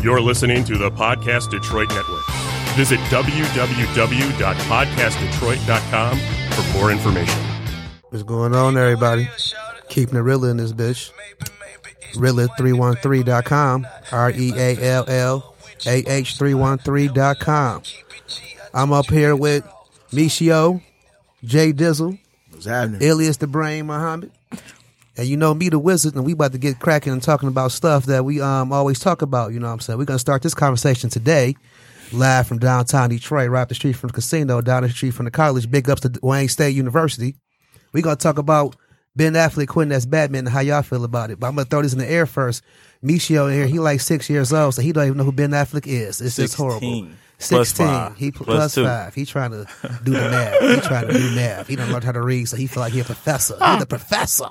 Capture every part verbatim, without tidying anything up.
You're listening to the Podcast Detroit Network. Visit w w w dot podcast detroit dot com for more information. What's going on, everybody? Keeping it real in this bitch. Reallah three one three dot com. R E A L L A H three one three dot com. I'm up here with Michio, Jay Dizzle, What's happening? alias the Brain Muhammad. And you know me, the Wizard, and we about to get cracking and talking about stuff that we um always talk about, you know what I'm saying? We're going to start this conversation today, live from downtown Detroit, right up the street from the casino, down the street from the college. Big ups to Wayne State University. We're going to talk about Ben Affleck quitting as Batman and how y'all feel about it. But I'm going to throw this in the air first. Michio in here, he like six years old, so he don't even know who Ben Affleck is. It's just horrible. sixteen. Five. He Plus plus two. five. He trying to do the math. He trying to do math. He don't learn how to read, so he feel like he a professor. He the professor.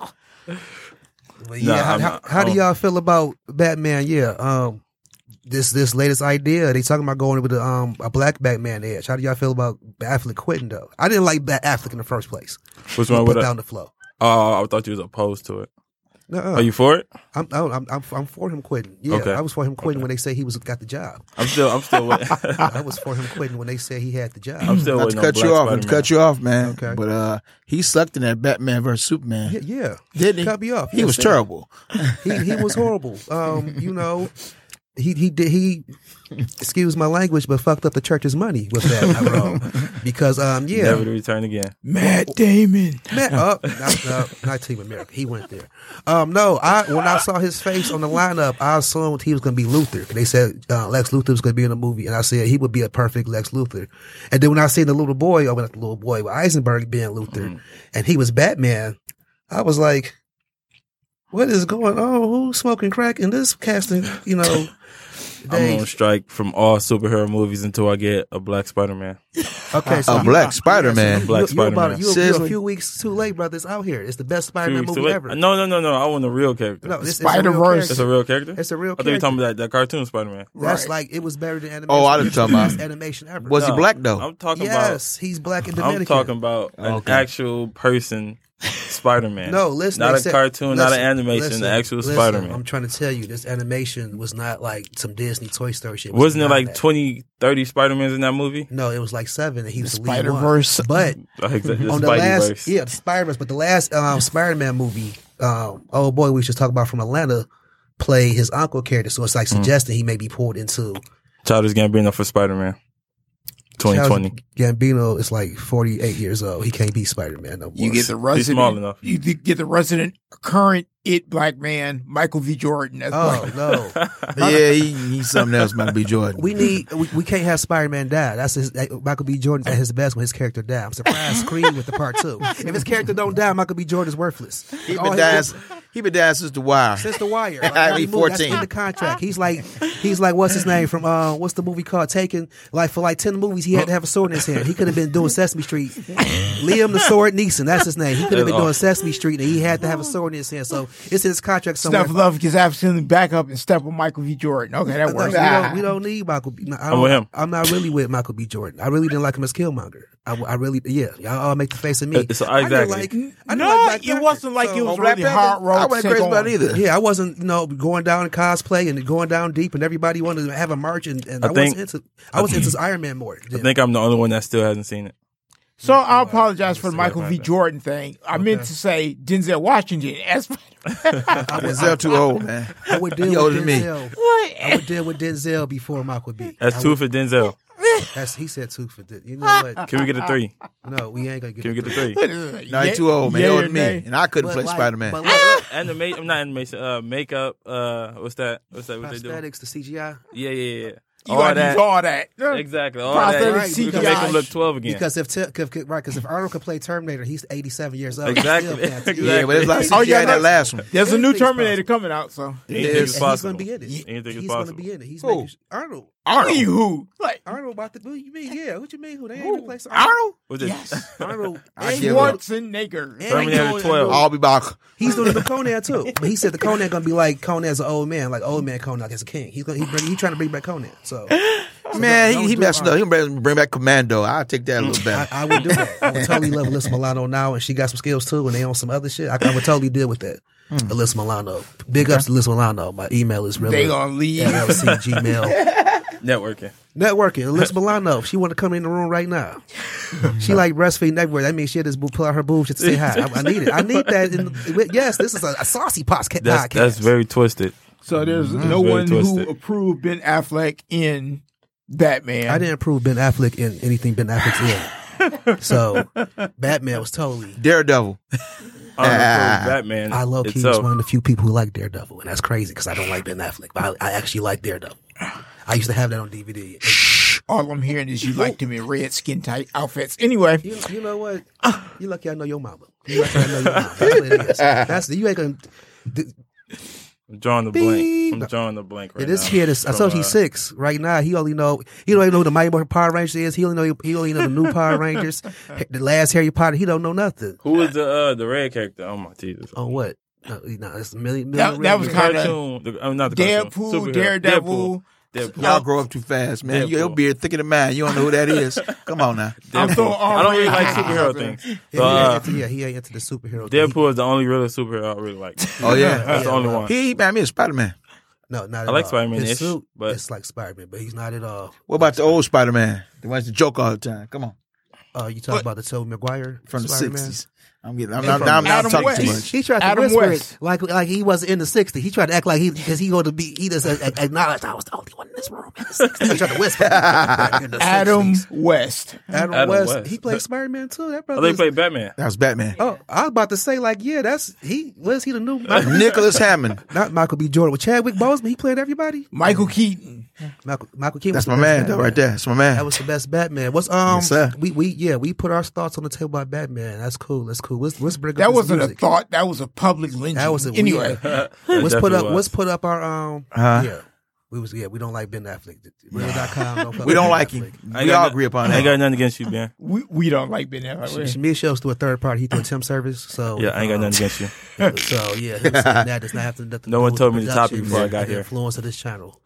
But yeah, Nah, how, I'm how, not- how do oh. y'all feel about Batman? Yeah, um, this this latest idea they talking about going with a, um a black Batman edge. How do y'all feel about Affleck quitting though? I didn't like Bat Affleck in the first place. What's He wrong put with down that? the flow. Oh, I thought you was opposed to it. Nuh-uh. Are you for it? I'm, I'm I'm I'm for him quitting. Yeah, Okay. I was for him quitting Okay. when they say he was got the job. I'm still. I'm still. Wait- I was for him quitting when they said he had the job. I'm still Not to waiting cut on you Black off, not to Spider-Man. cut you off, man. Okay. But uh, he sucked in that Batman versus Superman. yeah, yeah. Didn't he? Cut me off. He Yeah, was say- terrible. He he was horrible. Um, you know, he he did he. Excuse my language, but fucked up the church's money with that. I'm wrong because um yeah. Never to return again. Matt Damon. Man, uh, not, uh, not Team America. He went there. Um, no, I when I saw his face on the lineup, I assumed he was going to be Luthor. They said uh, Lex Luthor was going to be in the movie, and I said he would be a perfect Lex Luthor. And then when I seen the little boy, oh, not the little boy, but Eisenberg being Luthor, Mm-hmm. and he was Batman, I was like, "What is going on? Who's smoking crack in this casting?" You know. I'm They, on strike from all superhero movies until I get a Black Spider-Man. okay, so A you- black Spider-Man. you- Black you- you about- Spider-Man. You, you a Seriously? few weeks too late, brother. It's out here. It's the best Spider-Man Two weeks movie away. ever. No, no, no, no. I want a real character. No, this, Spider-Verse. It's a real character. It's a real I thought you were character. talking about that, that cartoon Spider-Man. That's Right. like it was better than animation. Oh, I didn't It's talk the about- best animation ever. Was he No, black though? I'm talking yes, he's black and about. Dominican. I'm talking about an Okay. actual person, Spider-Man. No, listen, not they a said- cartoon, not an listen, animation, listen, the actual listen, Spider-Man. I'm trying to tell you, this animation was not like some Disney Toy Story shit. Wasn't it not like that. twenty, thirty Spider-Mans in that movie? No, it was like seven, and he was the, The lead one. Spider-Verse. But Like the, the on the Spideyverse. last, yeah, the Spider-Verse. But the last um, Spider-Man movie, um, oh boy, we should talk about from Atlanta, played his uncle character. So it's like Mm. suggesting he may be pulled into. Childish Gambino for Spider-Man. twenty twenty. Childish Gambino is like forty-eight years old. He can't be Spider-Man no more. You get the resident. He's small enough. You get the resident current it black man, Michael V. Jordan. As Oh Black. no. Yeah, he, he's something else. Might be Jordan. We need. We, we can't have Spider-Man die. That's his, uh, Michael B. Jordan at his best when his character died. I'm surprised Creed with the part two. If his character don't die, Michael B. Jordan's worthless. He All been his- dying. He been dying since The Wire. Since The Wire. Like, I every mean, movie, that's fourteen. in the contract. He's like, he's like, what's his name from? Uh, what's the movie called? Taken. Like for like ten movies, he had to have a sword in his hand. He could have been doing Sesame Street. Liam the Sword Neeson. That's his name. He could have been That's doing awesome. Sesame Street, and he had to have a sword in his hand. So it's in his contract somewhere. Steph Love gets absolutely back up and step with Michael V. Jordan. Okay, that No, works. we, Ah. don't, we don't need Michael B. No, I I'm don't- with him. I'm not really with Michael B. Jordan. I really didn't like him as Killmonger. I, I really, yeah. Y'all all make the face of me. It's- I didn't exactly. like, I didn't No, like Black it Panther. wasn't like So- it was On Black really Panther, hard road I to wasn't take crazy about on. it either. Yeah, I wasn't, you know, going down in cosplay and going down deep, and everybody wanted to have a march, and, and I, I think- wasn't into. I was into Iron Man more. I think I'm the only one that still hasn't seen it. So I apologize for the Sorry Michael about V. that. Jordan thing. I meant to say Denzel Washington as Denzel too old, man. I would deal He with older than me. Denzel. what? I would deal with Denzel before Michael B. That's I two would- for Denzel. That's he said two for Denzel. You know what? Can we get a three? No, we ain't gonna get. Can we a get a three? No, he too old, man. He Yeah, older than me, nay. and I couldn't But play like- Spider-Man. but like, Animation, I'm not animation. Uh, makeup. Uh, what's that? What's that? What they do? prosthetics, the C G I. Yeah, yeah, yeah. You All gotta that. use all that. Exactly. All Prosthetic that. C You G can make I. him look twelve again. Because if t- cause, cause- right, because if Arnold could play Terminator, he's eighty-seven years old. He Exactly. still can't- Exactly. Yeah, but there's a lot of Oh, C G I yeah, in that no. last one. There's a new Anything's Terminator possible. coming out, so. Anything Yes. is He's possible. gonna be in it. Anything is He's gonna possible. be in it. He's Who? making, Arnold. Arnold. Who? Like, Arnold about to. What you mean? Yeah. What you mean? Who they ain't who? replace Arnold? Was it? Yes. Arnold. I and give he- up. Schwarzenegger. and he Terminator doing- twelve. I'll be back. He's doing the Conan too, but he said the Conan gonna be like Conan as an old man, like old man Conan as a king. He's gonna he bring, he trying to bring back Conan. So, so Man, don't- he, he don't messed do up. He bring, bring back Commando. I'll take that a little I, better. I would do that. I would totally love Alyssa Milano now, and she got some skills too, and they on some other shit. I, I would totally deal with that. Mm. Alyssa Milano. Big ups to Alyssa Milano. My email is really They gonna leave. L L C Gmail. Networking. Networking. Alyssa Milano. She want to come in the room right now. She like breastfeeding everywhere. That means she just pull out her boobs just to say hi. I, I need it. I need that. In, yes, this is a, a saucy podcast. That's, that's very twisted. So there's Mm-hmm. no Very one twisted. who approved Ben Affleck in Batman. I didn't approve Ben Affleck in anything Ben Affleck's in. So Batman was totally. Daredevil. Unreported Batman. I low key was itself. one of the few people who like Daredevil, and that's crazy because I don't like Ben Affleck, but I, I actually like Daredevil. I used to have that on D V D. All I'm hearing is you liked him in red skin tight outfits. Anyway, You, you know what? You lucky I know your mama. You lucky I know your mama. That's what it is. That's you ain't gonna. I'm drawing the blank. I'm drawing the blank right It is now. kid is I From, told you uh, he's six right now. He only know he don't even know who the Mighty Morphin Power Rangers is. He only know he only know the new Power Rangers. The last Harry Potter. He don't know nothing. Who was the uh, the red character? Oh my Jesus. Oh what? No, no it's a million. That- million that was The kinda- cartoon. The, uh, not the cartoon. Deadpool, Superhero. Daredevil. Deadpool. Deadpool. Y'all grow up too fast, man. Deadpool. Your beard thicker than mine. You don't know who that is. Come on now. I'm Deadpool. so I don't really like already- superhero things. Yeah, So, he ain't uh, into, yeah, he ain't into the superhero. thing. Deadpool is the only real superhero I really like. Oh, yeah. That's the Yeah, only well, one. He, man, me a Spider-Man. No, not at I like all. Spider-Man-ish, His suit, but- it's like Spider-Man, but he's not at all. What about the old Spider-Man? The one's the joke all the time. Come on. Uh, you talking about the Tobey Maguire From the Spider-Man? sixties. I'm getting, I'm And not, from now I'm not Adam talking West. too He, much. he tried to Adam whisper West. it like like he wasn't in the sixties. He tried to act like he because he going to be he just uh, acknowledged I was the only one in this room in the sixties. He tried to whisper. in the Adam sixties. West. Adam, Adam West. West. He played Spider-Man too. That I brother. think he is- played Batman. That was Batman. Oh, I was about to say like yeah, that's he. Was he the new Michael, Nicholas Hammond. not Michael B. Jordan with Chadwick Boseman? He played everybody. Michael Keaton. Michael Michael Keaton. That's was my the best man, though, Batman. right there. That's my man. That was the best Batman. What's um? Yes, sir. we we yeah we put our thoughts on the table about Batman. That's cool. That's cool. Let's let's bring up That this wasn't music. a thought. That was a public lynching. That was a anyway. Let's Definitely put up. was. Let's put up our um. Uh-huh. Yeah, we was yeah. We don't like Ben Affleck. Real dot com. Don't fuck We with don't Ben like Affleck. him. I ain't We got all no- agree upon I ain't that. got nothing against you, Ben. We we don't like Ben Affleck. Me and Shell's through a third party. He through a temp service. So Yeah, I ain't got nothing against you. So yeah, him saying that does not have to. nothing No to one do with told the me the topic production before I and got the here. Influence of this channel.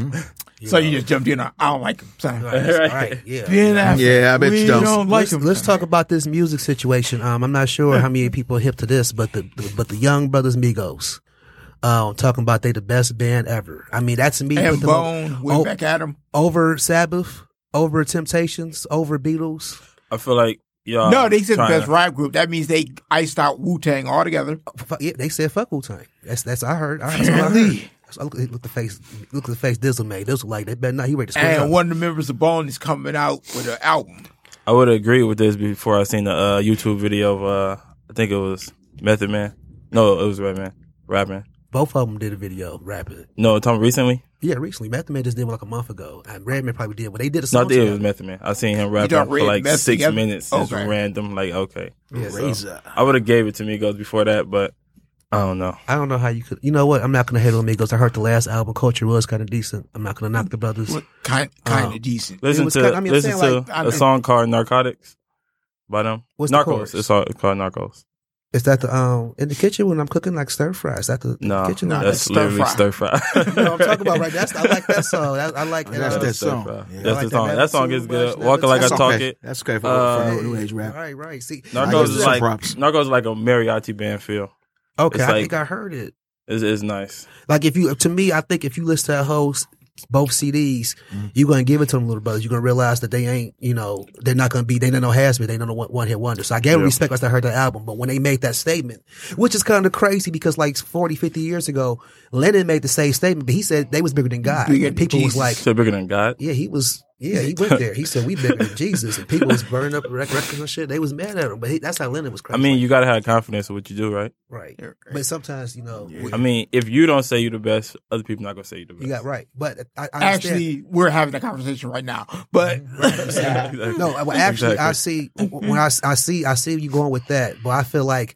So you just jumped in on, I don't like him. So, All right, all right, yeah. Ben Affleck. Yeah, I bet we you don't. don't like let's, him. let's talk about this music situation. Um, I'm not sure how many people are hip to this, but the, the but the Young Brothers Migos, um, talking about they the best band ever. I mean, that's me. And put them Bone on- went o- back at him. over Sabbath, over Temptations, over Beatles. I feel like y'all. no, they said the trying best to- rap group. That means they iced out Wu Tang altogether. Fu- Yeah, they said fuck Wu Tang. That's that's I heard. All right, that's what I heard. Really? So look, look at the face. Look at the face Dizzle made. Dizzle like they better not. He ready to split And up. one of the members of Bone is coming out with an album. I would agree with this before I seen the uh, YouTube video of uh, I think it was Method Man. No, it was Redman rapping. Both of them did a video rapping. No, Tom recently. Yeah, recently. Method Man just did one like a month ago, and Redman probably did. But they did a song. Not that it was together. Method Man. I seen him rapping don't for read like Meth six together? minutes. Just Okay. random. Like okay, Yeah, so- Razor. I would have gave it to Migos before that, but I don't know. I don't know how you could. You know what? I'm not gonna hate on Migos. I heard the last album. Culture was kind of decent. I'm not gonna knock the brothers. What kind kind of Oh. decent. Listen was to kind- I mean, I'm listen saying, to like, I a mean- song called Narcotics by them. What's the Narcos. chorus? It's, all, it's called Narcos. Is that the um in the kitchen when I'm cooking like stir fry? Is that the, the No, kitchen? no, that's that's stir literally fry. stir fry. no, I'm talking about right. That's I like that song. I, I like That's uh, that Stir song. Fry. Yeah. That's I the like song. that That song Never is Too good. Much, Walking Never like I Too That's talk okay. it. That's okay for, Uh, for new age rap. Right, right. See, I Narcos give is it some like props. Narcos is like a mariachi band feel. okay, it's I like- think I heard it. It's, it's nice. Like if you, to me, I think if you listen to that whole s- both C Ds, Mm-hmm. you're gonna give it to them little brothers. You're gonna realize that they ain't, you know, they're not gonna be, they don't know has been, they don't know one, one hit wonder. So I gave them Yeah. respect once I heard that album. But when they made that statement, which is kind of crazy because like forty, fifty years ago, Lennon made the same statement, but he said they was bigger than God. Bigger and than people was Jesus. like, So bigger than God. yeah, he was, yeah, he went there. He said we bigger than Jesus, and people was burning up rec- records and shit. They was mad at him, but he, that's how Lennon was I crazy. mean, you gotta have confidence in what you do, right? right. But sometimes, you know, I mean, if you don't say you the best, other people not gonna say you the best. you got right. But I, I understand. Actually, we're having a conversation right now. But Exactly. No, well, actually, I Exactly. see when I, I see I see you going with that, but I feel like,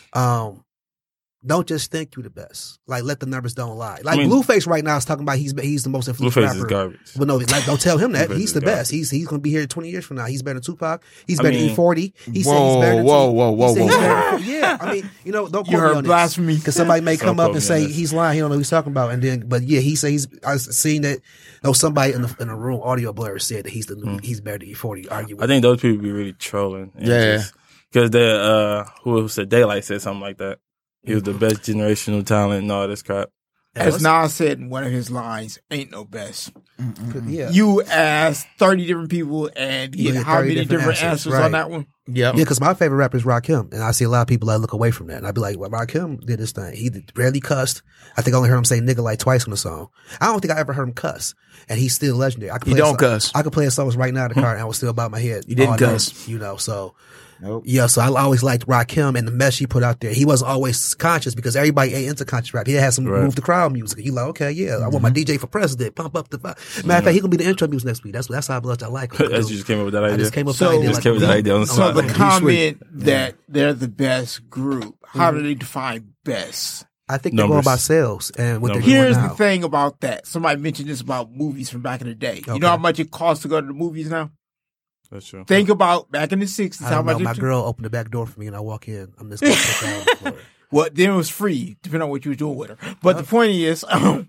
um, don't just think you the best. Like, let the numbers don't lie. Like I mean- Blueface right now is talking about he's he's the most influential Blueface rapper. is garbage. But no, like don't tell him that Blueface he's is the garbage. best. He's he's gonna be here twenty years from now. He's better than Tupac. He's I better than mean- E forty. He said Whoa, he's better than whoa, T- whoa, he whoa, said he's whoa. better than- Yeah, I mean, you know, don't you quote me heard on blasphemy. because somebody may Don't come up quote and me say on this. he's lying. He don't know what he's talking about, and then but yeah, he says he's. I seen that. No, somebody in the in the room, audio blur, said that he's the new, he's better than E forty. Argue with I think those people be really trolling. Yeah. Because they, uh, who said Daylight said something like that. He was the best generational talent and all this crap. As Nas said in one of his lines, "Ain't no best." Yeah. You asked thirty different people and You get get how thirty many different different answers, answers, right. on that one? Yep. Yeah, because my favorite rapper is Rakim, and I see a lot of people that look away from that. And I'd be like, well, Rakim did this thing. He did, rarely cussed. I think I only heard him say nigga like twice on the song. I don't think I ever heard him cuss, and he's still legendary. I could He play a don't song- cuss. I could play a song right now in the car, and I was still about my head. He didn't all night, cuss. you know. So Nope. yeah, so I always liked Rakim and the mess he put out there. He wasn't always conscious because everybody ain't into conscious rap. He had some Right. move the crowd music. You like, okay, yeah, I want my D J for president. Pump up the matter of fact, he gonna be the intro music next week. That's that's how much I like him. As you just came up with that I idea. just came up So- with the idea. Just like, came with that beat- idea on the So spot. the He's comment that they're the best group, how do they define best? I think they're going Numbers. by sales and what Numbers. they're doing Here's now. the thing about that. Somebody mentioned this about movies from back in the day. You Okay. know how much it costs to go to the movies now? That's true. Think about back in the sixties, I how don't know. much My it girl opened the back door for me, and I walk in. I'm just gonna sit down on the floor. Well, then it was free, depending on what you were doing with her. But the point is, um,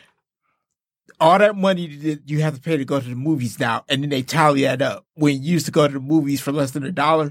all that money that you have to pay to go to the movies now, and then they tally that up. When you used to go to the movies for less than a dollar,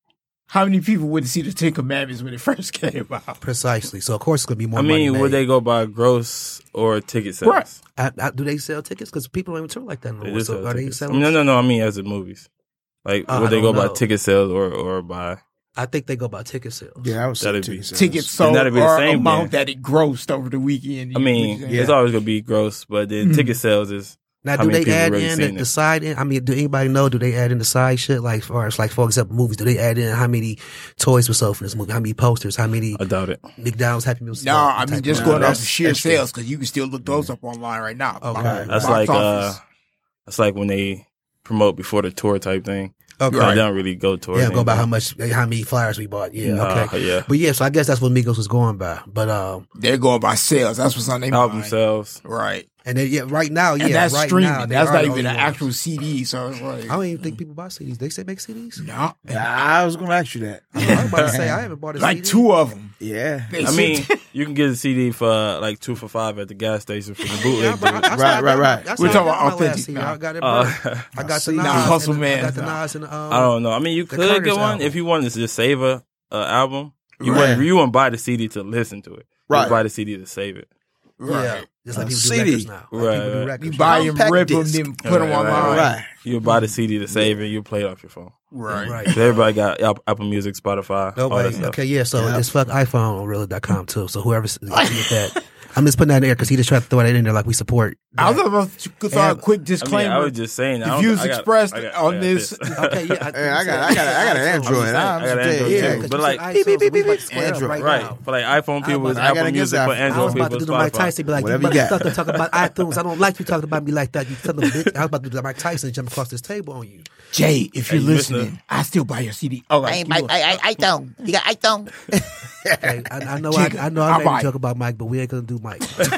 how many people wouldn't see the Ten Commandments when it first came out? Precisely. So of course it's gonna be more. I mean, money would made. they go by gross or ticket sales? Right. I, I, do they sell tickets? Because people don't even tour like that They anymore. do So sell are they tickets. I selling? mean, no, no, no. I mean, as in movies. Like, Uh, would I they go don't by know. ticket sales or, or by? I think they go by ticket sales. Yeah, I was That'd saying be- ticket Tickets sales. sold that'd be the or same amount then. that it grossed over the weekend. I mean, Yeah. it's always gonna be gross, but then Mhm. ticket sales is Now, how do many they people add really in the, seen the it. side in? I mean, do anybody know? Do they add in the side shit? Like, as far as like, for example, movies. Do they add in how many toys were sold for this movie? How many posters? How many I doubt it. McDonald's Happy Meals? No, I mean, just No, going off that's of sheer extra. sales, because you can still look those up online right now. Okay. Box- That's box like uh, office. that's like when they promote before the tour type thing. Okay. They don't really go tour. Yeah, go by how much, how many flyers we bought. Yeah, Nah, okay. yeah. But yeah, so I guess that's what Migos was going by. But um, They're going by sales. That's what's on their Album mind. sales. Right. and then, yeah, right now, yeah, And that's right streaming. now, they That's are not the even only an ones. actual C D. So it's like, I don't even think people buy C Ds. They say make C Ds. no. I was going to ask you that. I was about to say I haven't bought a Like C D. two of them. Yeah. They I said- mean, you can get a C D for uh, like two for five at the gas station for the Yeah, bootleg. but I- dude. that's Right, how I right, got- right. that's We're how I talking got about my last authentic C D. now. I got it, Uh, bro. I got the see, Nas. now Hustle and the- Man I got the now. Nas and the, um, I don't know. I mean, you the could Curtis get one album. if you wanted to just save a uh, album. You Right. wouldn't you wouldn't buy the C D to listen to it. You Right. would buy the C D to save it. Right. Yeah, just like A people C do D. records now. Like Right, people do right. records You now. buy them, Compact rip them, disc. then put them Right, right, online. Right. You would buy the C D to save it. You play it off your phone. Right. Right. 'Cause everybody got Apple, Apple Music, Spotify, all that Nobody. stuff. Okay, yeah. So Yeah. it's fuck iPhone on realer dot com too. So whoever see that, I'm just putting that in there because he just tried to throw that in there like we support. I was that. about to throw a quick I mean, disclaimer. I was just saying. I the don't- views I got- expressed I got- on I got this. Okay, yeah. Hey, I got, I got, I got an Android. saying, I'm I got an just Android saying, too. yeah. because But you like- said beep, beep, iPhone, beep, we beep, about to square up Android. right Right. now. For like iPhone people, it's I gotta Apple get Music. that. For I I Android was about people, to it's do the Mike Spotify. Tyson, be like, Whatever you you better got. start talking about iTunes. I don't like you talking about me like that. You son of a bitch. I was about to do the Mike Tyson jump across this table on you. Jay, if you're Hey, listening, listen. I still buy your C D. All right. Hey, Mike, I, I, I don't. You got, I don't. Okay, I, I know, I, I know, I I'll made buy a it. joke about Mike, but we ain't gonna do Mike.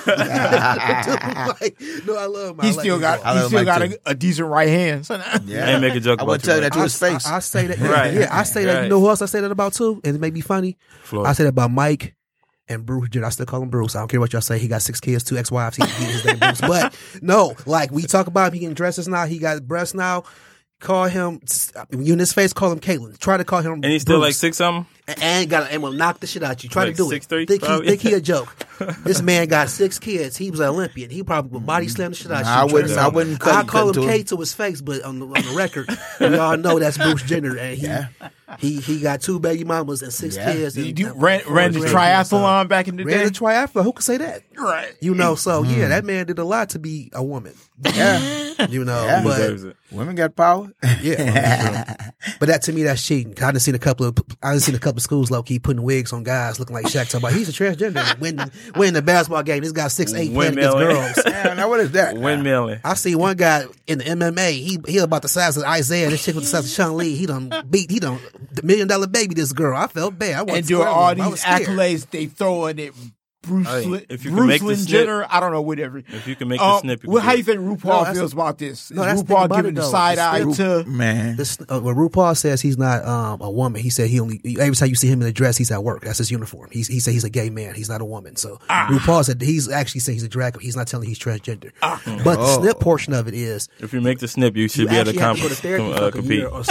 Mike. No, I love Mike. He I like still him, got, bro. I he love still Mike got too. a, a decent right hand. So now, Yeah. I ain't make a joke I about wouldn't you, tell you right? that to his I, face. I, I say that. Right. Yeah, I say that. Right. You know who else I say that about too? And it may be funny. Floyd. I say that about Mike and Bruce Jenner. I still call him Bruce. I don't care what y'all say. He got six kids, two ex-wives. He, he his name Bruce. But no, like we talk about him. He getting dresses now. He got breasts now. Call him. You in his face. Call him Caitlyn. Try to call him. And he's still like Bruce. six something. And, and got and will knock the shit out you. Try Like to do six it. three, think he probably. think he a joke. This man got six kids. He was an Olympian. He probably would body slam the shit out Nah, I you. wouldn't- So I wouldn't cut- I call cut him to K him. to his face, but on the, on the record, we all know that's Bruce Jenner, and he he he got two baby mamas and six Yeah. kids. Did And, you and ran, four ran the grandkids. So- triathlon back in the Ran day? the triathlon. Who could say that? Right. You know, so yeah, that man did a lot to be a woman. Yeah. You know, Yeah. He but deserves it. Women got power. yeah, but that to me that's cheating. I done seen a couple of I done seen a couple of schools low key putting wigs on guys looking like Shaq. Talking about he's a transgender. Winning winning the basketball game. This guy six eight playing against Windmilling. girls. Man, now what is that? Windmilling. I see one guy in the M M A. He he about the size of Isaiah. This chick was the size of Chung Lee. He done beat. He done the million dollar baby. This girl. I felt bad. I wasn't And doing square all with him. I these was scared. accolades they throwing at Bruce, Hey, Lin- if you can Bruce make the Lin snip- Jenner. I don't know, whatever. If you can make the Um, snip, you well, can how do you it. think RuPaul No, that's feels the- about this? no, Is that's the thing RuPaul about giving it, the though. side eye It's to? Man. This, uh, when RuPaul says he's not um, a woman, he said he only every time you see him in a dress, he's at work. That's his uniform. He's, he said he's a gay man. He's not a woman. So Ah. RuPaul said he's actually saying he's a drag queen. He's not telling you he's transgender. But the Oh. snip portion of it is If you make the snip, you should you be able to, actually have comp- to go to therapy com- for uh, like a compete. year or so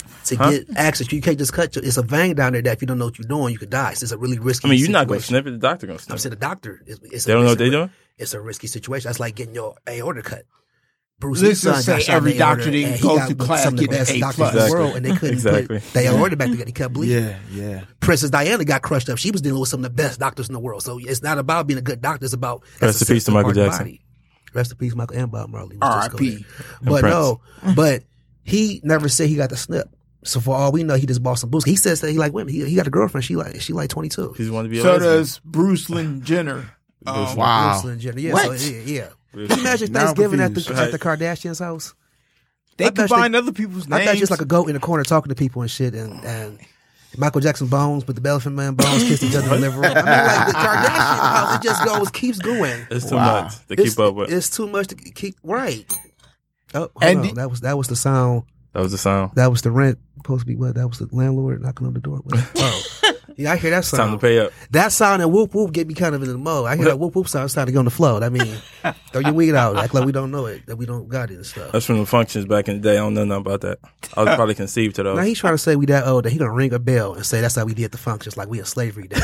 to Huh? get access. You can't just cut your, it's a vein down there that if you don't know what you're doing, you could die. So it's a really risky I mean, you're not going to situation. snip it. The doctor going to snip I'm it. saying the doctor. It's, it's They a, don't know it's what a- they're doing? It's a risky situation. That's like getting your aorta cut. Bruce Let's Lee's just son got say shot in every the aorta, doctor didn't and he go got through with class some of the getting best A doctors plus. in the Exactly. world, and they couldn't Exactly. put their aorta back together. He kept bleeding. Yeah, yeah. Princess Diana got crushed up. She was dealing with some of the best doctors in the world. So it's not about being a good doctor. It's about Rest in peace to Michael Jackson. Body. Rest in peace, Michael and Bob Marley. Let's R I just go P there. But Prince. no, but he never said he got the snip. So for all we know, he just bought some booze. He says that he like women. He, he got a girlfriend. She like she like twenty-two. He's want to be a So lesbian. does Bruce Lynn Jenner. Um, Wow. Bruce Jenner. Yeah, What? So, yeah, yeah. Bruce Can you imagine Now I'm Thanksgiving at the, confused. at the Kardashians' house? They I thought combine they- other people's I names. thought just like a goat in the corner talking to people and shit, and, and Michael Jackson bones, but the Elephant Man bones kissed each other in the living room. I mean, like the Kardashian house, it just goes, keeps going. It's too Wow. much to It's, keep up with. it's too much to keep right. Oh, hold And on. the- that was that was the sound. That was the sound. That was the rent supposed to be what? That was the landlord knocking on the door. What? Oh, yeah, I hear that It's time to sound. pay up. That sound and whoop whoop get me kind of in the mode. I hear that whoop whoop sound. It's time to get on the floor. I mean, throw your weed out, act like we don't know it, that we don't got it and stuff. That's from the functions back in the day. I don't know nothing about that. I was probably conceived to those. Now he's trying to say we that old that he gonna ring a bell and say that's how we did the functions, like we in slavery days.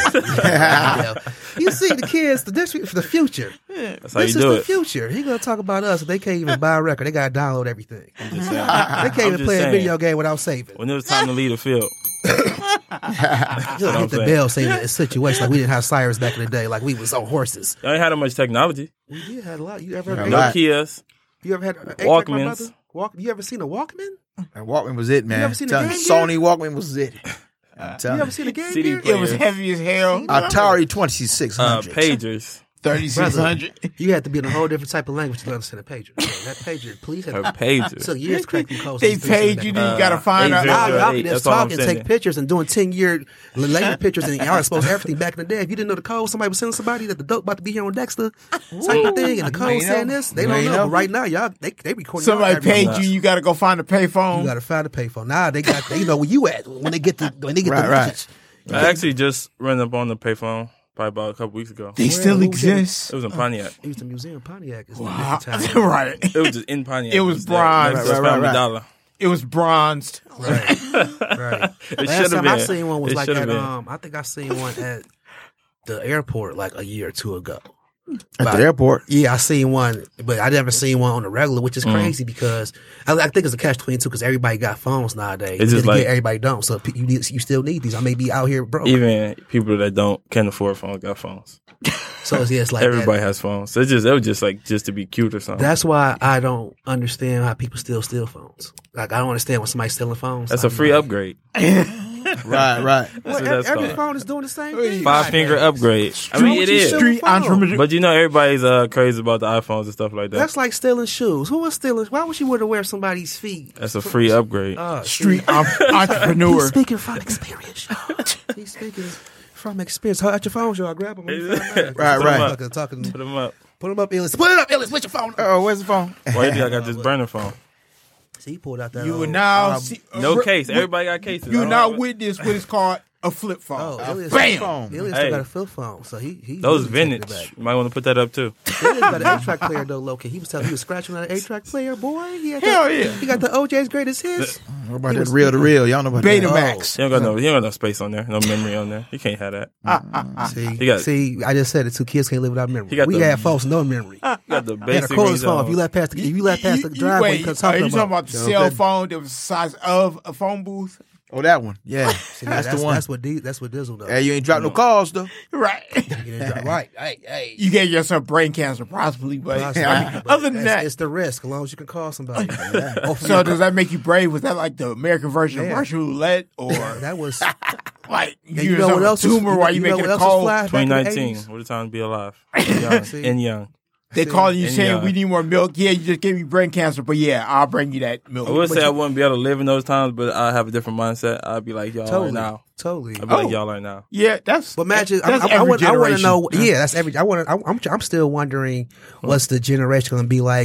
Yeah. You see the kids, the this is the future. That's how This you is do the it. future. He gonna talk about us. They can't even buy a record. They gotta download everything. I'm just saying. They can't I'm even just play a saying. video game without saving. When it was time to leave the field, He'll what hit I'm the saying. bell saying a situation like we didn't have sirens back in the day, like we was on horses. I ain't had that much technology. We did have a lot. You ever had A lot. Nokias. You ever had a Walkmans. Walk, you ever seen a Walkman? And Walkman was it, man. ever seen the Telling Game you, Sony Walkman was it. I'm You telling ever you. seen a game C D gear? player. it was heavy as hell. Atari twenty-six Uh, hundred. pagers. thirty-six hundred. You had to be in a whole different type of language to understand a pager. Man, that pager, please. Her Had pagers. took years to crack them codes. They paid you, then you got to find Uh, out. Now y'all Eight, can just that's all I'm talk and saying. take pictures and doing ten year later pictures and y'all exposed everything back in the day. If you didn't know the code, somebody was sending somebody that the dope about to be here on Dexter type of thing, and the code ain't saying know. this. They You don't ain't know. know. But right now, y'all they they recording. Somebody y'all every- paid you, you got to go find a payphone. You got to find a payphone. Now they got they know where you at when they get the when they get Right, the right. message. I actually just ran up on the payphone probably about a couple weeks ago. they It still who was it? exist. was in Pontiac. It was the museum Pontiac. It's Wow. the time. right. It was just in Pontiac. It was there. bronze. Next to Right, right, Family right. Dollar. It was bronzed. Right, right. It Last should have time I been. seen one was It like should at have been. um. I think I seen one at the airport like a year or two ago. At the airport. Yeah, I seen one, but I never seen one on the regular, which is Mm. crazy because I, I think it's a catch twenty two because everybody got phones nowadays. It's just Then again, like- everybody don't, so pe- you need, you still need these. I may be out here broke, Even people that don't can't afford phones got phones. so it's, yeah, it's like Everybody that. has phones. So it's just it was just like just to be cute or something. That's why I don't understand how people still steal phones. Like I don't understand when somebody's stealing phones. That's a I'm free like, upgrade. Right, right. Well, what every, that's every called. phone is doing the same thing. Five finger upgrade. I mean, it is. Street entrepreneur. But you know, everybody's uh, crazy about the iPhones and stuff like that. That's like stealing shoes. Who was stealing? Why would you want to wear somebody's feet? That's a free upgrade. Uh, Street um, He's entrepreneur. speaking from experience, y'all. He's speaking from experience. Hold out your phones, y'all. Grab them. Right, Put 'em right. up. Talking, talking. Put them up. Put them up, Illis. Put it up, Illis. Put your phone up. Oh, where's the phone? Why do you think I got this burner phone? See, he pulled out that. You old, will now um, see. No uh, case. wi- Everybody got cases. You I will don't now have it. witness what is called a flip phone. Oh, Illis, Bam! Phone. Illis Hey. still got a flip phone, so he he. Those really taking it vintage. back. You might want to put that up too. Illis got an eight-track player though, low key. He was telling he was scratching on an eight-track player, boy. He had Hell the, yeah. He got the O J's greatest hits. What about that real to real? Y'all know about that. Betamax. He don't got no. He don't got no space on there. No memory on there. He can't have that. See, He got- see, I just said it. Two kids can't live without memory. He got We the- had folks no memory. He got the He had a basic cordless phone. If ringtones. you let past the, if you let past the You- you- driveway, you wait, could talk are you about. talking about the So cell good. phone that was the size of a phone booth? Oh, that one. Yeah. See, that's, that's the one. That's what D, that's what Dizzle does. Hey, you ain't dropped no calls, though. Right. Right. Hey, hey. You gave yourself brain cancer, possibly, but Possibly, but other than it's, that, it's the risk. As long as you can call somebody. Oh, so does that make you brave? Was that like the American version Yeah. of Russian roulette, or that was. like Yeah, you, you know what else? was- tumor you while know- you, you know making what a else was call? fly back in twenty the nineteen. eighties? What a time to be alive. Young. See? And young. They See, calling you and saying young. we need more milk. Yeah, you just gave me brain cancer, but yeah, I'll bring you that milk. I would But say you- I wouldn't be able to live in those times, but I have a different mindset. I'd be like y'all Totally. right now. Totally. I'd be like y'all right now. Yeah, that's. But imagine, I, that's I, I, every want, I want to generation. know. Yeah, that's every. I want. I'm. I'm I'm still wondering what's the generation going to be like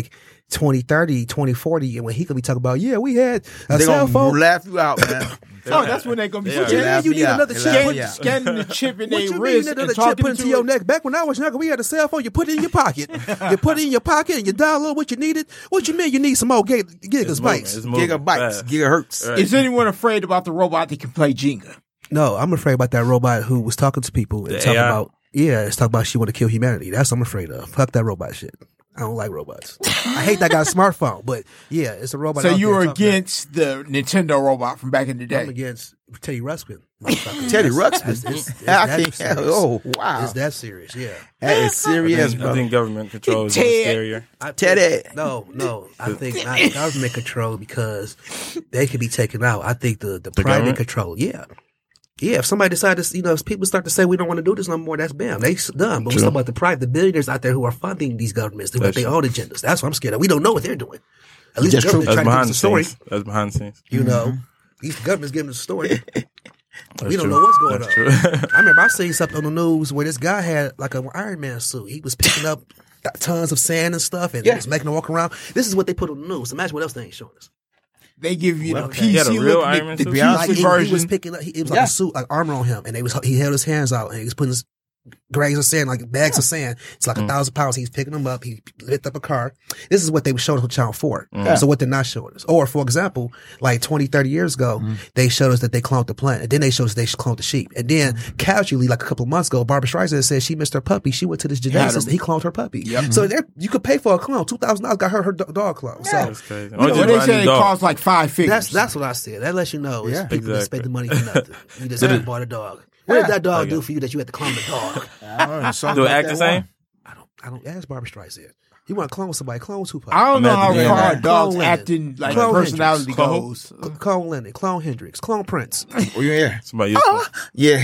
twenty thirty, twenty forty, and when he could be talking about, yeah, we had a They cell gonna phone. laugh you out, man. Oh, that's when they're gonna be They are. scanning, Yeah, you need Yeah, another yeah, chip. yeah. Put- Yeah. scanning the chip in What their you mean wrist another and chip talking put into to your it. neck? Back when I was younger, we had a cell phone. You put it in your pocket. You put it in your pocket and you download what you needed. What you mean? You need some more gig- It's gigabytes? moving, it's moving Gigabytes, fast. gigahertz. Right. Is anyone afraid about the robot that can play Jenga? No, I'm afraid about that robot who was talking to people and The talking A I? about yeah, it's talking about she want to kill humanity. That's what I'm afraid of. Fuck that robot shit. I don't like robots. I hate that guy's smartphone, but yeah, it's a robot. So out you there were talking that. against the Nintendo robot from back in the I'm day. against Teddy Ruxpin. motherfucker. Teddy That's- Ruxpin. It's, it's, it's I that can't- serious. oh, wow. It's that serious, yeah. That is I serious, think, I bro. think government control is Ted. scarier. I Teddy. think- No, no. I think not government control because they could be taken out. I think the, the, private government? control, yeah. Yeah, if somebody decides, to, you know, if people start to say we don't want to do this no more, that's bam, they s- done. But we True. talk about the private, the billionaires out there who are funding these governments, who got That's their true. own agendas. That's what I'm scared of. We don't know what they're doing. At least That's the true. government's That's trying to give behind us the a story. scenes. That's behind the scenes. You know, these governments giving us a story. That's we don't true. know what's going That's on. true. I remember I seen something on the news where this guy had like an Iron Man suit. He was picking up th- tons of sand and stuff and Yeah. was making them walk around. This is what they put on the news. Imagine what else they ain't showing us. They give you Well, the he P had a C real look, Iron the, Man the suit? P C Yeah, Like he, he version. was picking up, he, it was like Yeah. a suit, like armor on him, and they was he held his hands out and he was putting his grains of sand, like bags of sand. It's like a thousand pounds. He's picking them up. He lift up a car. This is what they were showing us on Channel four. So what they're not showing us. Or for example, like twenty, thirty years ago, they showed us that they cloned the plant. And then they showed us they cloned the sheep. And then casually, like a couple of months ago, Barbara Streisand said she missed her puppy. She went to this Had geneticist. him. He cloned her puppy. So there, you could pay for a clone. two thousand dollars got her her do- dog clone. So That's crazy. Well, Only they just say buying it the dog. costs like five figures. that's that's what I said. That lets you know it's Yeah. people that Exactly. spend the money for nothing. You just haven't bought a dog. What did that dog do for you that you had to clone the dog? I don't know, something Do it like act that the same? one. I don't. I don't ask Barbara Streisand. You want to clone somebody? Clone Tupac. I don't know how Imagine far that. dogs Clone acting like Clone personality Hendrix. goes. Cl- clone Lennon. Clone Hendrix. Clone Prince. Oh, yeah. Somebody useful. Yeah.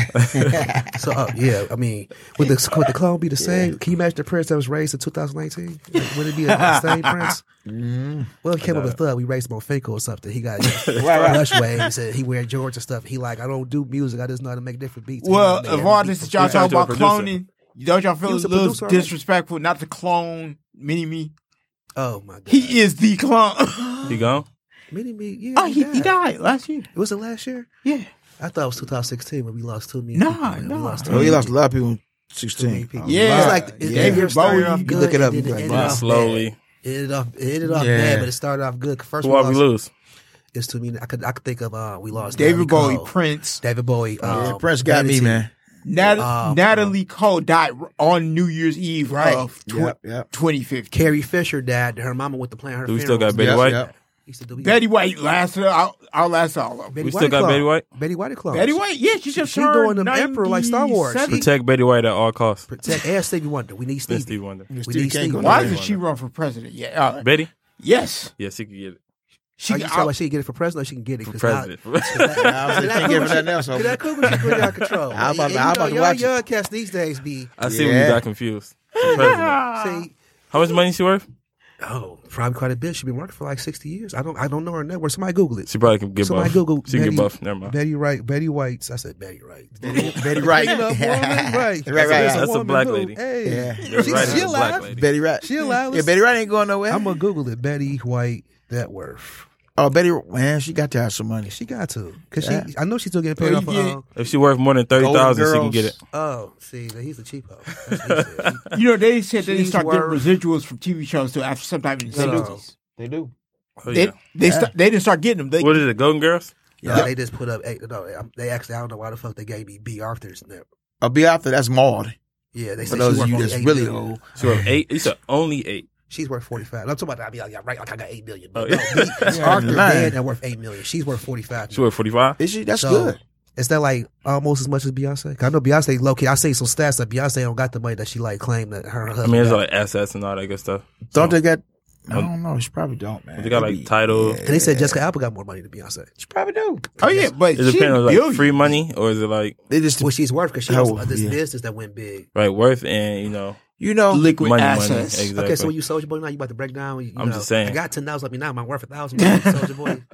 So uh, yeah, I mean, would the would the clone be the same? Can you imagine the Prince that was raised in two thousand nineteen? Would it be the same Prince? Well, he came up with a thug. We raised him on Finkel or something. He got Right, right. rush waves. And he wear George and stuff. He like, I don't do music. I just know how to make different beats. Well, He like, of man, all beat this for that y'all free. talking to a about producer. cloning, don't y'all feel He a was a little producer already. disrespectful not to clone Mini Me? Oh my god, He is the clone. He gone? Mini Me. Yeah, oh, he, he died last year. Was it last year? Yeah. I thought it was two thousand sixteen when we lost two million. Nah, people, man. We nah. lost two Oh, he million lost a lot of people in Too many sixteen. people. Yeah. It's like it, Yeah. it year started Bowie. off You good. look it up, and you then like, it wow. ended off Slowly. bad. It ended off, it ended off Yeah. bad, but it started off good. First Who we are we lost, lose? it's too many. I could I could think of uh we lost David Natalie Bowie, Cole, Prince. David Bowie. Yeah, Um, Prince got me, Vanity. man. Nat- Um, Natalie Cole died on New Year's Eve Right. of tw- Yep, yep. twenty fifteen. Carrie Fisher died. Her mama went to plan her. Do we still funeral. got Betty Yep, White? yep. He said, do we- Betty White lasted. I'll, I'll last all of them. Betty We White still got clone. Betty White? Betty White clone. Betty White, yeah, she just She turned doing them Emperor like Star Wars. ninety-seven. Protect Betty White at all costs. Protect and Stevie Wonder. We need Then Stevie. Steve Wonder. We Stevie need can't Stevie. go Why Betty doesn't she run for president? Yeah, uh, Betty? yes, Yes, he could get it. she. Are you I- talking about she can get it for president or she can get it For 'cause president. I was thinking give her nothing else. Now, that cougar she pretty out of control. I was about- And I was you about know, to young, watch it. young cats these days be I see when Yeah. you got confused. For president. see. How much money she worth? Oh, probably quite a bit. She's been working for like sixty years. I don't. I don't know her network. Somebody Google it. She probably can get Somebody buff. Google. She can Betty, get buff. Never mind. Betty Wright. Betty White's. I said Betty Wright. Betty Wright. You know, woman, right? Right, right, That's a right. That's a woman black who- lady. Hey, Yeah. she, Betty Wright is she a black alive. lady. Betty Wright. She alive. Yeah, Betty Wright ain't going nowhere. I'm gonna Google it. Betty White net worth. Oh, Betty, man, she got to have some money. She got to, cause Yeah. she. I know she's still getting paid Oh, off. you Of, get- uh, If she worth more than thirty thousand, she can Golden get it. oh, see, he's a cheapo. That's what he said. you know, they said they didn't She's start worth- getting residuals from T V shows till after sometime in the No. seventies. They do. Oh, They yeah. they, sta- they didn't start getting them. They, What is it? Golden Girls? Yeah, they just put up eight. No, they actually. I don't know why the fuck they gave me B. Arthur's. Net. I'll be after that's Maud. Yeah, they For said those she of worth you only that's eight really million. old. She worth eight. You said only eight. She's worth forty five. I'm talking about. I mean, yeah, right. Like I got eight million. Oh, But yeah. no, B. Arthur Lying. dead and worth eight million. She's worth forty five. She worth forty five. Is she? That's So, good. Is that like almost as much as Beyonce? 'Cause I know Beyonce low key. I see some stats that Beyonce don't got the money that she like claimed that her. I husband mean, it's got. like assets and all that good stuff. Don't they got? I don't know. She probably don't, man. They got, like, Maybe- title. Yeah. And they said Jessica Alba got more money than Beyonce. She probably do. oh yeah, but Is it she depending on like billion. free money or is it like They just, Well, she's worth because she Oh, has this yeah. business that went big. right worth and you know you know, liquid money, assets. money. Exactly. Okay, so when you Soldier Boy now, you about to break down. You I'm know, just saying. I got ten dollars. Let me now. I'm worth a thousand. Soldier Boy.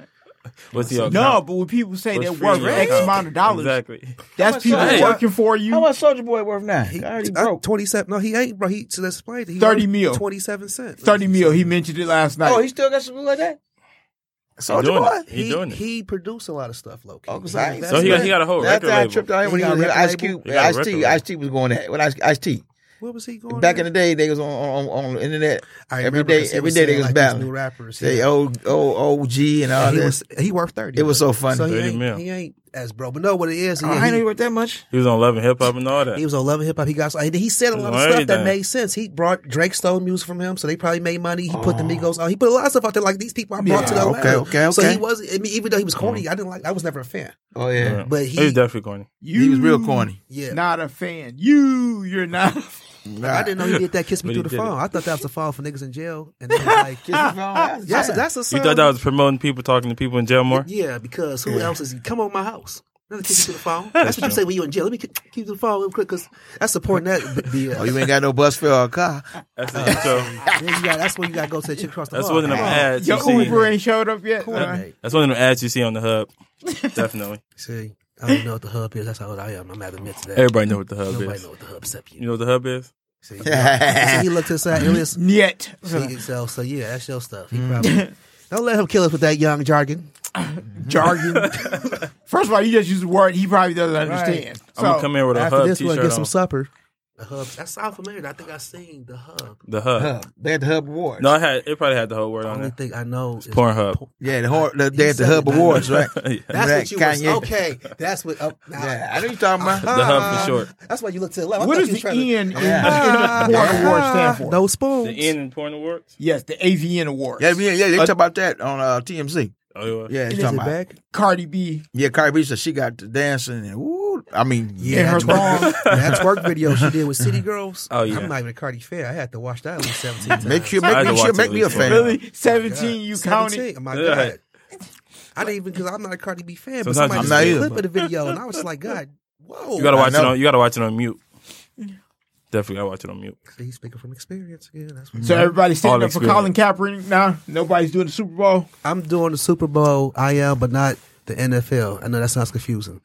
What's he on? No, but when people say What's they're free worth in your X account? amount of dollars, Exactly. that's much people Soulja Boy- working for you. How much Soldier Boy worth now? He, I already uh, broke. twenty-seven. No, he ain't, bro. He to explain it. He thirty worth mil. twenty-seven cents. thirty mil. He mentioned it last night. Oh, he still got something like that? He Soldier doing Boy? it. He, He doing it. he produced a lot of stuff, low key. Oh, 'cause I ain't So he got, he got a whole Last record time I label. tripped out He when he got was a with record Ice label? Cube. He got a Ice record T. label. Ice T was going at with Ice Ice T. What was he going? Back at? in the day, they was on on, on the internet. I every remember day, 'cause he every was day they saying, was like, these battling. new rappers. Say yeah. O O O G and all And he that. was he worth thirty. It was so funny. So he thirty ain't, mil. he ain't as bro, but no, what it is. Oh, yeah, I ain't know he, you worth that much. He was on Love and Hip Hop and all that. he was on Love and Hip Hop. He got and he said a lot of On stuff that everything. made sense. He brought Drake stole music from him, so they probably made money. He put the Migos on. He put a lot of stuff out there. Like these people I brought to the Yeah, okay, level. okay, So okay. he was. I mean, even though he was corny, I didn't like. I was never a fan. Oh yeah, Yeah. But he, he- was definitely corny. you he was real corny. Yeah, Not a fan. You, you're not. Like, I didn't know he did that. Kiss me But through he the did phone. it. I thot that was a phone for niggas in jail, and then he was like, Kiss the phone. That's that's a, a- that's a You song. thought that was promoting people talking to people in jail more? Yeah, because who else is he? Come on my house. Let me kiss you to the phone. That's what you say when you in jail. Let me keep you to the phone real quick because that's supporting that. The, uh, Oh, you ain't got no bus fare or a car. That's the intro. then you got, that's when you got to go to the chick across the That's hall. one of them Come on. ads you Your see. Uber ain't showed up yet. Come on, Uh, mate. That's one of them ads you see on the hub. Definitely. See, I don't even know what the hub is. That's how old I am. I'm at admit to that. Everybody know what the hub Nobody is. know what the hub except You you. know what the hub is? See, so he looked to the side. It was, Yet. see, so, so yeah, that's your stuff. He probably don't let him kill us with that young jargon. Jargon. First of all, you just use the word he probably doesn't understand. I'm gonna So, come in with a After hub this, we'll t-shirt get on. some supper. The hub. That sounds familiar. I think I seen the hub. The hub. Hub. They had the Hub Awards. No, I had it. Probably had the whole word The on only there. thing I know is Pornhub. Yeah, the, whole, the they had the said Hub it, Awards, I know. right? Yeah. That's Remember what you that? was Kanye. okay. That's what. Uh, now, Yeah, I know you talking about. The hub for short. That's why you look to the left. I what thought does you was the trying to- E in, in, Yeah. in the porn award stand for? No spoons. The N in porn awards. Yes, the A V N Awards. Yeah, yeah, yeah, they talk about that on uh, T M Z. Oh, Yeah, Is they it talking about. back? Cardi B. Yeah, Cardi B said she got to dancing and woo. I mean, Yeah, In her that twerk, thong. that twerk video she did with City Girls. Oh, yeah. I'm not even a Cardi fan. I had to watch that at least seventeen times. make sure, I had make to me, watch sure, it make at me a least fan. Really? seventeen, you counted? seventeen. Oh my Yeah. God. I didn't even because I'm not a Cardi B fan, but Sometimes somebody I'm just not did a either, clip of the video, and I was like, God, whoa! You gotta I watch it know. on. You gotta watch it on mute. Definitely gotta watch it on mute. He's speaking from experience. Yeah, that's what So everybody's standing All up for experience. Colin Kaepernick now. Nobody's doing the Super Bowl. I'm doing the Super Bowl. I am, but not the N F L. I know that sounds confusing.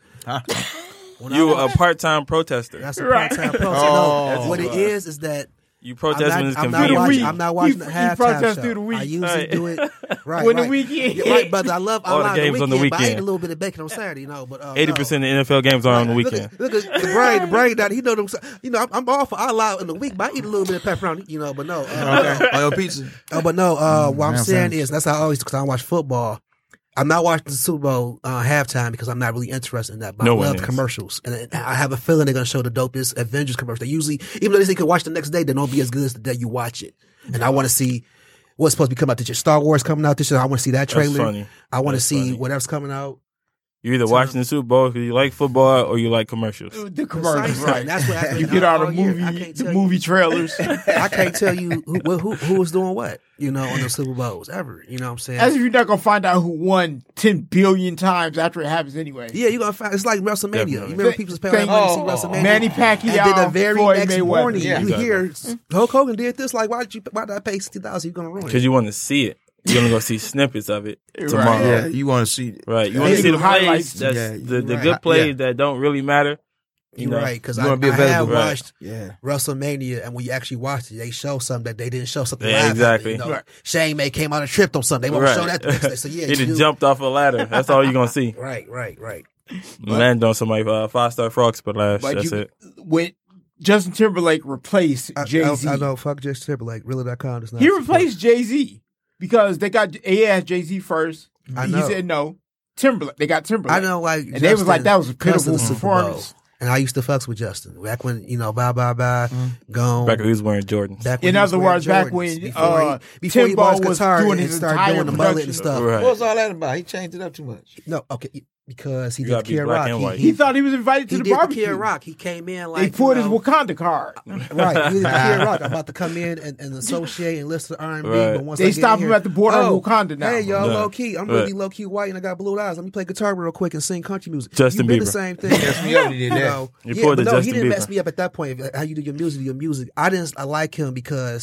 When You I a part time protester. That's a Right. part-time post. Oh. no, what it is is that You I'm protest when not, it's I'm not convenient. watching. Week. I'm not watching He- the he halftime protests show. through the week. I usually Right. do it right When the right. weekend Yeah, hit. right, brother. I love All I the love games the on the weekend, but I weekend. eat a little bit of bacon on Saturday. You know, but uh, Eighty percent of the N F L games are on the Look weekend. at, look at the brain, the brain down. He know them. You know, I'm, I'm all for all out in the week, but I eat a little bit of pepperoni. You know, but no. Uh, Okay, on your pizza. uh, but no. Uh, what I'm man, saying thanks. is that's how I always because I watch football. I'm not watching the Super Bowl uh, halftime because I'm not really interested in that. But No I one love is. the commercials, and I have a feeling they're gonna show the dopest Avengers commercial. They usually, even though they say you can watch the next day, they don't be as good as the day you watch it. And I want to see what's supposed to be coming out this year. Star Wars coming out this year. I want to see that trailer. funny. I want to That's see funny. whatever's coming out. You're either watching the Super Bowl because you like football or you like commercials. The commercials, Precisely. right? That's what I- you get all the all year. movie, I can't the tell movie you. trailers. I can't tell you who, who who was doing what, you know, on the Super Bowls ever. You know what I'm saying? As if you're not gonna find out who won ten billion times after it happens anyway. Yeah, you're gonna find it's like WrestleMania. Definitely. You remember people was paying Thank- money to see Oh, WrestleMania. Manny Pacquiao, and then the very Floyd next Mayweather. morning, Yeah. you Exactly. hear Hulk Hogan did this. Like, why did you? Why did I pay sixty thousand? You're gonna ruin Because it. you want to see it. You're gonna go see snippets of it Right. tomorrow. Yeah, you want to see it. Right. You Yeah, want to they see do the highlights. plays, that's Yeah, the, the right. good plays Yeah. that don't really matter. You You're know? right, because You I, wanna be I have available. Right. watched Yeah. WrestleMania, and when you actually watched it, they show something that they didn't show something. Yeah, live exactly. happening, You know? Right. Shane May came out and tripped on something. They won't Right. show that the next day. So yeah, he you just do- jumped off a ladder. That's all you're gonna see. Right, right, right. Land on somebody uh, five star frog splash. But That's you, it. when Justin Timberlake replaced I, Jay Z, I, I know. Fuck Justin Timberlake. Really dot com does not. he support- replaced Jay Z because they got they asked Jay Z first. I He know. said no. Timberlake. They got Timberlake. I know, like, And they was like, that was a pitiful cussed the Super Bowl. performance. And I used to fucks with Justin back when you know, bye bye bye, gone. Back when he was wearing Jordans. Back when In he was other wearing words, back Jordans, when, before uh, he, before he Timbo bought his was guitar doing and his started entire doing the mullet production. and stuff. Right. What was all that about? He changed it up too much. No, okay, because he You did gotta be Kid black Rock. and He, white. He thought he was invited to he the did the barbecue. Kid Rock. He came in like They pulled you his know, Wakanda card. right. He did the Kid Rock. I'm about to come in and, and associate and listen to R and B. Right. But once They I get stop in him here, at the border oh, of Wakanda now. Hey, y'all, Yeah. low key. I'm Right. really low key white and I got blue eyes. Let me play guitar real quick and sing country music. Justin you did Bieber. the same thing. Messed me up when he did You that. know, You yeah, pulled but the no, Justin he didn't Bieber. mess me up at that point. How you do your music, your music. I didn't. I like him because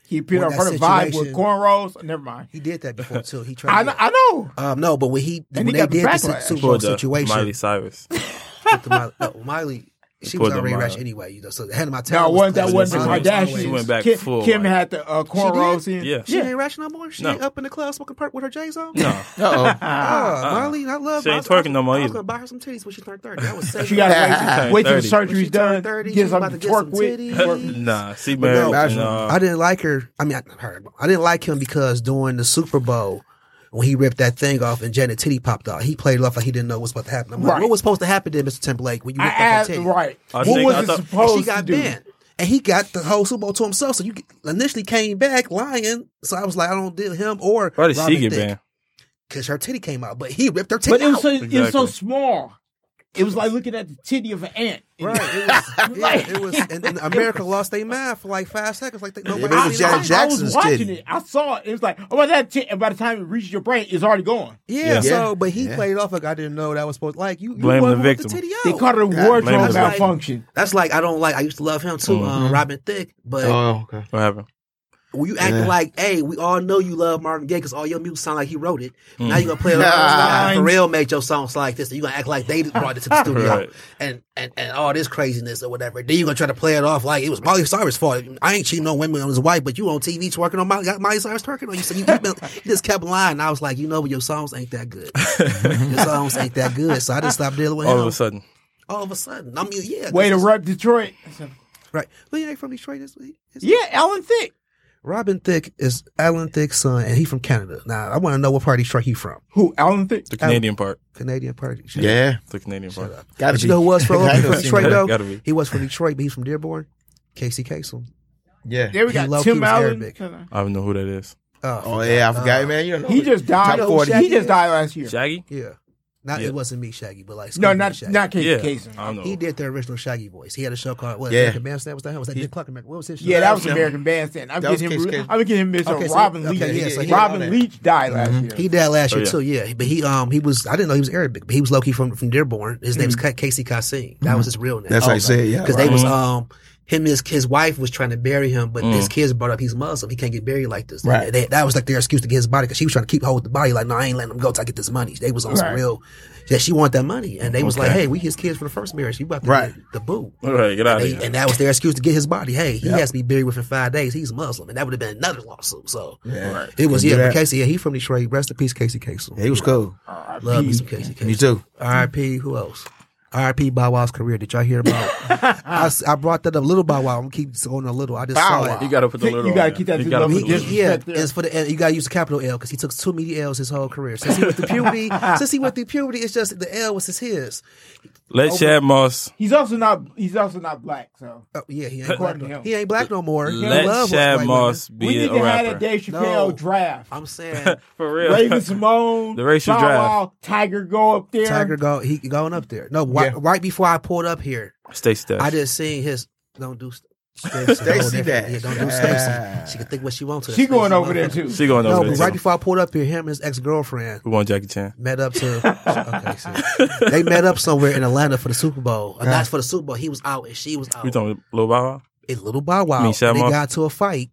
He appeared Well, on that front of Vibe with situation- cornrows. Never mind. He did that before too. He I tried. know. to- I know. Um, no, but when he And when he they got the did the backlash. Super For Bowl the situation, Miley Cyrus. with the Miley, no, Miley, she was Pulled the already Miley. rich anyway. You know, so the head of my No, town. wasn't that was wasn't the Miley. Kardashians. She went back Kim, full Kim white. had the uh, cornrows in. Yeah. She ain't ratchet no more. She No. ain't up in the club smoking perk with her J's on. No. Uh-oh. Oh, Miley, I love. She I ain't was- I was- twerking no more I was either. gonna buy her some titties when she turned thirty. That was safe. She got to Turned wait, wait till the thirty. When surgery's she done. turned thirty, Get she was something about to to get twerk some with. titties. Twerk. Nah, she no, married. that's and, right. uh, I didn't like her. I mean, I heard. I didn't like him because during the Super Bowl, when he ripped that thing off and Janet Titty popped out, he played it off like he didn't know what was about to happen. I'm like, Right. what was supposed to happen then, Mister Timberlake, when you I ripped off asked, her titty? right. I what think- was I it thought- And supposed she got to do? banned. And he got the whole Super Bowl to himself. So you initially came back lying. So I was like, I don't deal him or Why did she Robin get Thicke. banned? Because her titty came out, but he ripped her titty But it was out. so it was so Exactly. small. It was like looking at the titty of an ant. Right, it was, yeah, it was, and, and America lost their mind for like five seconds. Like they, nobody It was seen Janet it. I Jackson's was watching titty. it. I saw it. It was like, oh, well, that tit, and by the time it reaches your brain, it's already gone. Yeah, Yeah. so but he Yeah. played it off like I didn't know that was supposed. Like you, you Blame wanted the to rip victim. The titty out. They called it a God, wardrobe blame the victim. malfunction. That's like I don't like. I used to love him too, Mhm. um, Robin Thicke. But Oh, okay. What happened? when you acting Yeah. like, hey, we all know you love Marvin Gaye because all your music sound like he wrote it. Mm. Now you gonna play it Nah. like Pharrell made your songs like this, and you gonna act like they brought it to the studio Right. and, and and all this craziness or whatever. Then you gonna try to play it off like it was Miley Cyrus' fault. I ain't cheating on women on his wife, but you on T V twerking on Miley, got Miley Cyrus twerking on you. So you, you just kept lying. And I was like, you know, but your songs ain't that good. Your songs ain't that good. So I just stopped dealing with All him. of a sudden. All of a sudden, I mean, yeah. Way to this is- rep Detroit. Right. Well, he ain't from Detroit. Is he? Is he? Yeah, Alan Thicke. Robin Thicke is Alan Thicke's son, and he from Canada. Now, I want to know what part of Detroit he from. Who? Alan Thicke. The Canadian part. Canadian part of Detroit. Yeah. The Canadian part. Gotta But be. you know who was from, I from know she Detroit, gotta- though? gotta be. He was from Detroit, but he's from Dearborn. Casey Kasem. Yeah. There we He got low-key Tim was Allen. Arabic. I don't know who that is. Oh, Oh, yeah. I forgot, man. You don't know. He just died. Top forty. He just died last year. Shaggy? Yeah. Not, Yeah. It wasn't me, Shaggy, but like... No, excuse me, not Shaggy. not Casey Yeah. Kasem. I don't know. He did the original Shaggy voice. He had a show called, what, Yeah. American Bandstand? Was that him? Was that Dick Clark? What was his show? Yeah, that was him. American Bandstand. I'm That was getting Casey him. Kasem. I'm getting him mixed Okay, up. so- Robin okay, Leach. yeah, so he- Robin all that. Leach died last year. He died last Oh, year yeah. too, yeah. But he um he was I didn't know he was Arabic, but he was low key from from Dearborn. His name was Mm-hmm. Casey Kasem. That was his real name. That's how I say it, yeah. Because right. they was um him and his his wife was trying to bury him, but Mm. his kids brought up he's Muslim. He can't get buried like this. Right. They, that was like their excuse to get his body because she was trying to keep hold of the body. Like, no, I ain't letting him go till I get this money. They was on some Right. real. Yeah, she wanted that money, and they was like, Okay. "Hey, we his kids for the first marriage. You about to Right. get the boo." All right, get out of They, here. and that was their excuse to get his body. Hey, he has to be buried within five days. He's Muslim, and that would have been another lawsuit. So Yeah. it was Couldn't yeah. do But that. Casey, yeah, he from Detroit. Rest in peace, Casey Kasem. Yeah, he was cool. Love me some Casey Kasem. Me too. R I P Who else? R I P Bow Wow's career. Did y'all hear about? I, s- I brought that up. Little Bow Wow. I'm gonna keep going a little. I just Bow saw Wow. it. You got to put the You little gotta on keep there. that You to gotta the put He, the level. little- yeah, Disrespect there. it's for the. You gotta use the capital L because he took too many L's his whole career. Since he went through puberty, since he went through puberty, it's just the L was his his. Let Chad Moss. He's also not. He's also not black. So Oh, yeah, he ain't black. According to No, him. he ain't black no more. He Let love Chad white Moss women. be we need a to have rapper. that Dave Chappelle No. draft. I'm saying For real. Raven Simone, The racial Bow draft. Wow, Tiger go up there. Tiger go he going up there. No, right, Yeah. right before I pulled up here, Stacey Dash. I just seen his. Don't do Stacey. Stacey Dash. Yeah, don't do Yeah. Stacey. She can think what she wants to. She Stacey going over there motherfucker. too. She going No, over but there. right too. before I pulled up here, him and his ex girlfriend We want Jackie Chan. met up to. Okay, so they met up somewhere in Atlanta for the Super Bowl. And that's for the Super Bowl. He was out and she was out. We talking Lil Bow Wow? It's Little Bow Wow. You mean And Shad they Moss? got into a fight.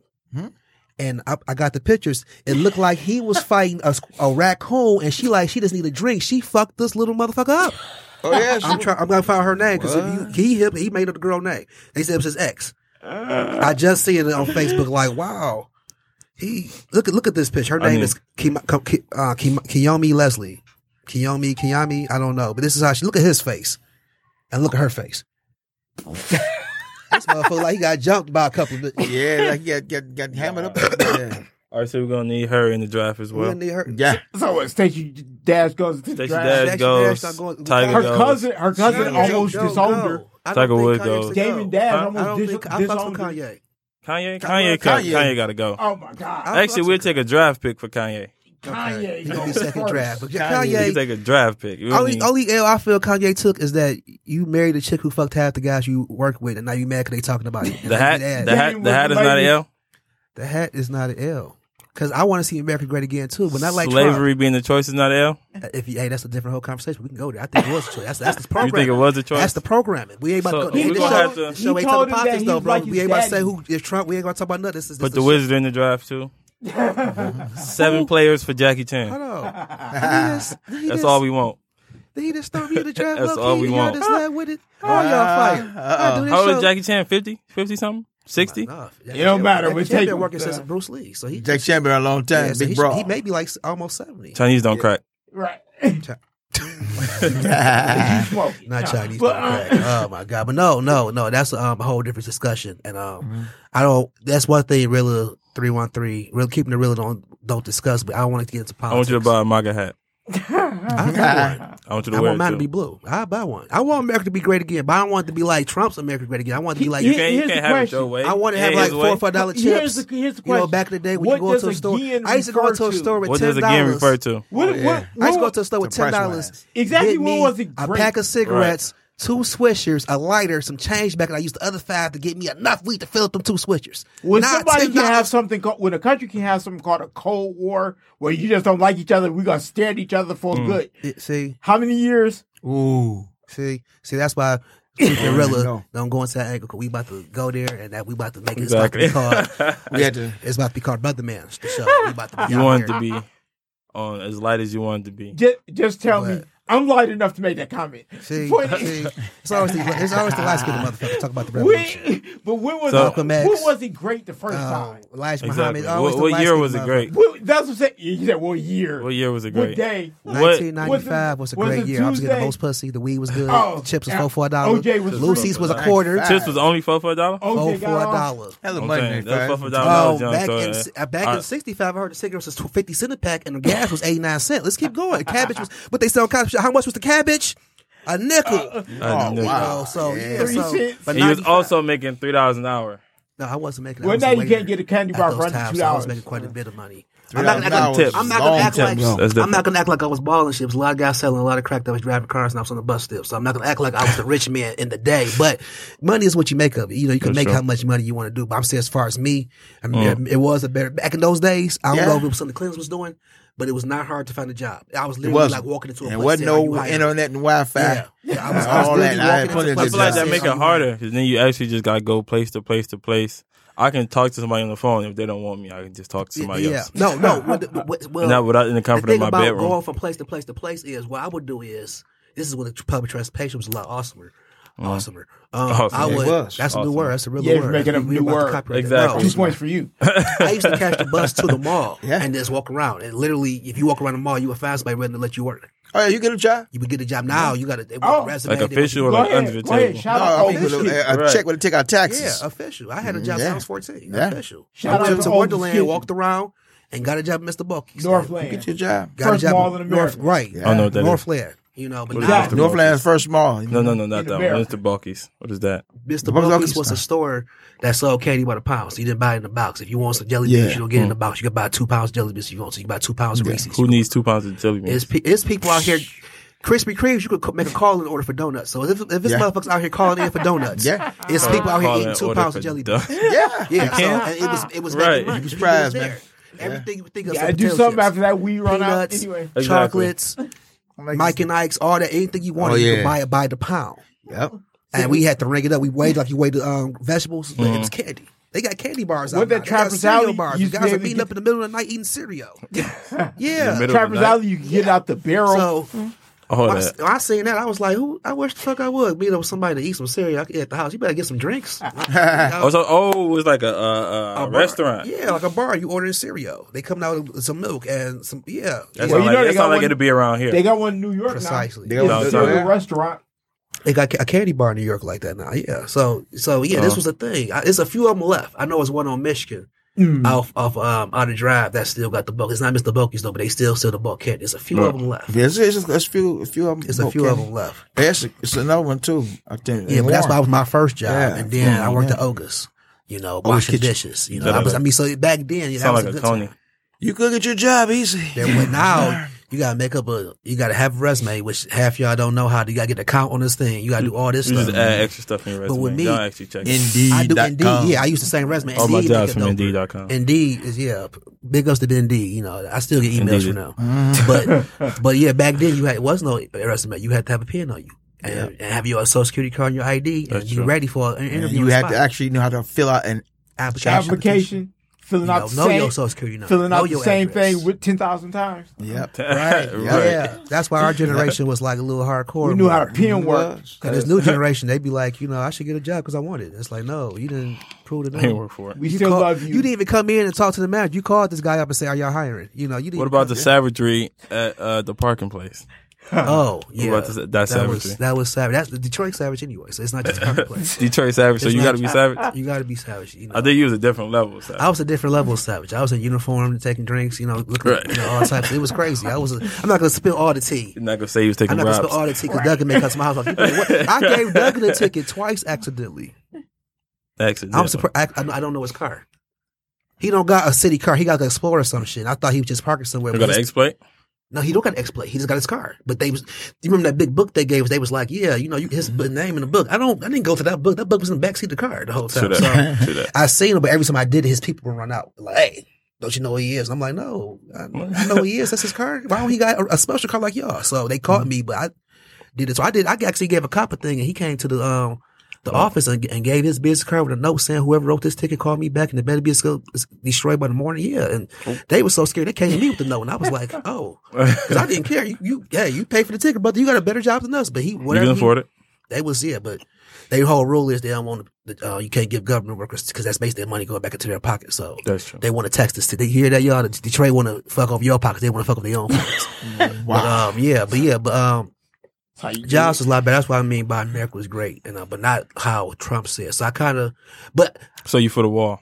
And I, I got the pictures. It looked like he was fighting a, a raccoon, and she like she just need a drink. She fucked this little motherfucker up. Oh, yeah. I'm trying. I'm gonna find her name because he him he made up the girl name. They said it was his ex. I just seen it on Facebook. Like, wow, he look at look at this picture. Her I name mean- is Kim, uh, Kim, Kiyomi Leslie. Kiyomi Kiyomi. I don't know, but this is how she look at his face, and look at her face. This motherfucker like he got jumped by a couple of. Yeah, like got got got hammered up. Yeah. All right, so we're going to need her in the draft as We well. didn't need her. Yeah. So what? Stacey Dash goes to the Stacey draft. Dash Stacey goes. Dash not going- Tiger Her goes. cousin, her cousin Kanye almost go, disowned go. her. I don't Tiger think Woods Kanye goes. should Damon go. Dash I almost don't dis- think I fucks with disowned her. Kanye. Kanye, Kanye. Kanye, Kanye, Kanye got to go. Oh my God. I- Actually, we'll take a draft pick for Kanye. Kanye. He gonna be goes second first. draft. But We Kanye, can take a draft pick. You know what I only mean? only L I feel Kanye took is that you married a chick who fucked half the guys you work with, and now you mad because they talking about you. And The they hat, get ass. the hat, the hat is not an L. The hat is not an L. Because I want to see America great again too. But not like slavery Trump. being the choice is not L. If you, hey, that's a different whole conversation. We can go there. I think it was a choice. That's that's the programming. You think it was a choice? That's the programming. We ain't about So, to go. we This gonna show, have to- this show He ain't told talking him that politics he though, was bro. like we his ain't about to say daddy. who is Trump. We ain't gonna talk about nothing. This is Put this the is Wizard in the draft too. Seven players for Jackie Hold Chan. on. He just, he That's just, all we want. Did he just throw me in the draft? That's low all key, we and want. Y'all just led with it. All y'all fight. I do this How old show. is Jackie Chan? fifty? fifty something? sixty? Enough. It don't matter, Jackie but Chan take been him. working since Bruce Lee, so he Jack Chan been a long time. yeah, so Big he, bro. should- he may be like almost seventy. Chinese don't crack. Right. Not Nah, Chinese. but, don't uh, crack. Oh my god! But no, no, no. That's um, a whole different discussion. And um, I don't. That's one thing. Really, three one three. Really keeping it real. Don't don't discuss. But I don't want to get into I politics. want you to buy a MAGA hat. I buy one. I want you to I wear want mine it to too. be blue. I buy one. I want America to be great again, but I don't want it to be like Trump's America great again. I want it to be like You Here- can't, you here's can't the have it question. your way. I want to Yeah, have like his four way. or five dollar chips. Here's the, here's the You know, question. back in the day when What you go does to a store, again I used to go refer to a to? store with What ten does again dollars. refer to? What, Oh, what, yeah. I used to what- go to a store with It's a ten price dollars. rise. Exactly Get what me was it a great? pack of cigarettes, two swishers, a lighter, some change back, and I used the other five to get me enough weed to fill up them two swishers. When Now, somebody ten can have dollars. something called, when a country can have something called a Cold War, where you just don't like each other, we're gonna stare at each other for good. It- see, How many years? Ooh. see, see. That's why Gorilla No. don't go into that angle. 'Cause we about to go there, and that we about to make it Exactly. it's about to be called. We had to. It's about to be called Brother Man's the show. We about to be You out want it here. to be on as light as you want it to be. Just, just tell me, What? I'm light enough to make that comment. See, Point- see, it's always the it's always the light skinned motherfucker talk about the revolution. when, but when was So- it, Malcolm X. when was it great the first Um, time? Elijah Exactly. Muhammad. always What, the what year light-skinned was it motherfucker. great? Well, that's what I'm saying. You said what year? What year was it What great? day? What? nineteen ninety-five was a Was great it year. I was getting the Tuesday? most pussy. The weed was good. Oh, the chips was yeah. four for a dollar. O J was Lucy's was a free. quarter. Ninety-five. Chips was only four for a dollar? O Four J for got a off. dollar. Hella I'm money. saying, man, that's five. four for a dollar. I Oh, was young, back so, in uh, uh, back I- in sixty-five, I heard the cigarettes was fifty cent a pack, and the gas was eighty-nine cent. Let's keep going. Cabbage was, but they sell cabbage. How much was the cabbage? A nickel. I Oh, knew. wow. Oh, so yeah, Three so cents. but He was ninety-five also making three dollars an hour. no, I wasn't making. I Well, was now a you waiter can't get a candy at bar those for under times, two so I was dollars. making quite a bit of money. Three I'm not gonna dollars act like an hour I'm not was gonna long act like time ago. That's I'm not different. gonna act like I was balling shit. There was a lot of guys selling a lot of crack that was driving cars and I was on the bus still. So I'm not gonna act like I was the rich man in the day. But money is what you make of it. You know, you can For make sure. how much money you want to do. But I'm saying as far as me, I mean, it was a better back in those days. I don't Yeah. know if it was something Clinton was doing, but it was not hard to find a job. I was It literally was like walking into a and place. wasn't saying, "Are you no hired?" internet and Wi-Fi. Yeah, yeah. I was, I was All literally that. I had walking plenty into of I places feel like that saying, make "Are it you harder hired?" because then you actually just gotta go place to place to place. I can talk to somebody on the phone. If they don't want me, I can just talk to somebody yeah. else. No, no. What, the- what, well, And that without in the comfort the thing of my about bedroom. going from place to place to place is what I would do is this is when the public transportation was a lot awesomer. Awesomer. Um, Awesome. I It would. was. That's a new Awesome. word. That's a real Yeah, word. you're making That's- up a we new about to word. copyright that. Exactly. No. Two points for you. I used to catch the bus to the mall Yeah. and just walk around. And literally, if you walk around the mall, you would find somebody ready to let you work. Oh yeah, you get a job? You would get a job now. You got to they Oh. want a resume. Like they want official you- or Go like ahead. under the Go ahead. table. Shout No, out oh, to you official. get a, a Right. check where they take out taxes. Yeah, official. I had a job Yeah. when I was fourteen. Yeah. Official. Shout I out went to to Old Wonderland, Kid. walked around, and got a job at Mister Bulky's. Northland. Get your job. Got First a job mall at in North, America. right? Yeah. I don't know what that is. Northland. You know, but What is now Mister Northland's first mall. No, no, no, not In that America. one. Mister Bulky's. What is that? Mister Bucky's Bulky's was stuff. a store that sold candy by the pound. So you didn't buy it in the box. If you want some jelly Yeah. beans, you don't get it in the box. You can buy two pounds of jelly beans if you want. So you can buy two pounds of Reese's. Who needs two pounds of jelly beans? It's, pe- it's people out here. Krispy Kremes, you could co- make a call in order for donuts. So if, if this Yeah. motherfuckers out here calling in for donuts, Yeah. it's people out here Call eating in two order pounds for of jelly donuts. beans. Yeah. Yeah, so can? and it was it was Right. making money. You'd be It was surprised, there. man. Everything you think of. Yeah, I some do potato something chips, after that weed run out. peanuts, Anyway. Exactly. chocolates, Mike and Ike's, all that. Anything you wanted, Oh, you yeah. could buy it by the pound. Yep. And we had to ring it up. We weighed like you weighed the um, vegetables, but Mm-hmm. it was candy. They got candy bars What out that now. They got Trappers cereal Alley bars. You used to guys be are able to beating get- up in the middle of the night eating cereal. In the Yeah. middle of Trappers the night? Alley, you can get out the barrel. So All when I, that. when I seen that, I was like, "Who? I wish the fuck I would meet up with somebody to eat some cereal at the house. You better get some drinks." Oh, so, oh, it was like a, a, a, A bar. restaurant. Yeah, like a bar. You order cereal. They come out with some milk and some. Yeah, That's yeah. Well, not you like, know they that's got not like one- it'll be around here. they got one in New York Precisely. They now. got It's one- a restaurant. They got a candy bar in New York like that now. Yeah. So so yeah, this Oh. was a thing. I, there's a few of them left. I know it's one on Michigan. Mm. Off of um out of drive that still got the bulk. It's not Mister Bulky's though, but they still sell the bulk candy. There's a few Right. of them left. Yeah, it's, it's, it's a few, a few of them. There's a few of them left. It's, it's another one too. I think. Yeah, but that's why it was my first job, Yeah. and then I worked Yeah. at Oga's. You know, washing Kitchen. dishes. You know, Sound I, was, like- I mean, so back then, yeah, that Sound was like a a good Tony. time. You could get your job easy. There, but now You gotta make up a, you gotta have a resume, which half y'all don't know how to. You gotta get a count on this thing. You gotta do all this You stuff. just add extra stuff in your But resume. with me, Don't actually check it. Indeed. I do dot Indeed. com. Yeah, I use the same resume. All my Indeed jobs make it from dope. Indeed dot com. Indeed is yeah. Big ups to Indeed. You know, I still get emails Indeed. from them. But but yeah, back then you had it was no resume. You had to have a pen on you and, Yeah. and have your social security card and your I D That's and be true. ready for an And interview. you on the had spot. to actually know how to fill out an application. Application, filling You out know, the know same, your social security number. filling know out the your same address. thing with ten thousand times. Yep. Right. Right. Yeah. That's why our generation was like a little hardcore. We knew how to pin work. Cause this new generation, they be like, you know, I should get a job because I want it. It's like, no, you didn't prove it. I ain't work for it. We still call- love you. You didn't even come in and talk to the manager. You called this guy up and say, "Are y'all hiring?" You know, you didn't. What about the savagery at uh, the parking place? Oh, yeah, about the- that that savagery? was that was savage. That's the Detroit savage anyway. So it's not just a place. Detroit savage, so It's you not- got to be savage. You got to be savage. You know, I think you was a different level of savage. I was a different level of savage. I was in uniform, taking drinks. You know, looking, Right. you know, all types. It was crazy. I was. A, I'm not gonna spill all the tea. You're not gonna say you was taking I'm not gonna bribes. spill all the tea because Duggan may cut to my house. Like, people like, what? I gave Duggan a ticket twice accidentally. Accidentally. I'm surprised. I, I don't know his car. He don't got a city car. He got an Explorer or some shit. I thought he was just parking somewhere. You but got an his- exploit? No, he don't got an exploit. He just got his car. But they was, you remember that big book they gave us? They was like, yeah, you know, you, his b- name in the book. I don't, I didn't go to that book. That book was in the backseat of the car the whole True time. that. So True that. I seen him, but every time I did it, his people would run out. Like, hey, don't you know who he is? And I'm like, no, I, I know who he is. That's his car. Why don't he got a, a special car like y'all? So they caught me, but I did it. So I did, I actually gave a cop a thing and he came to the, um, the office and, and gave his business card with a note saying whoever wrote this ticket called me back and it better be destroyed by the morning. Yeah. And they were so scared. They came to me with the note and I was like, oh, cause I didn't care. You, you, yeah, you pay for the ticket, brother. You got a better job than us. But he, You whatever. can he- afford it? They was, yeah, but their whole rule is they don't want to, uh, you can't give government workers because that's basically their money going back into their pocket. So That's true. they want to tax this. They hear that, y'all? The Detroit want to fuck off your pockets. They want to fuck off their own pockets. But, um, yeah, but yeah, but, um, That's how you do jobs it. is a lot better. That's what I mean by America was great, and uh, but not how Trump said. So I kind of, but So you for the wall.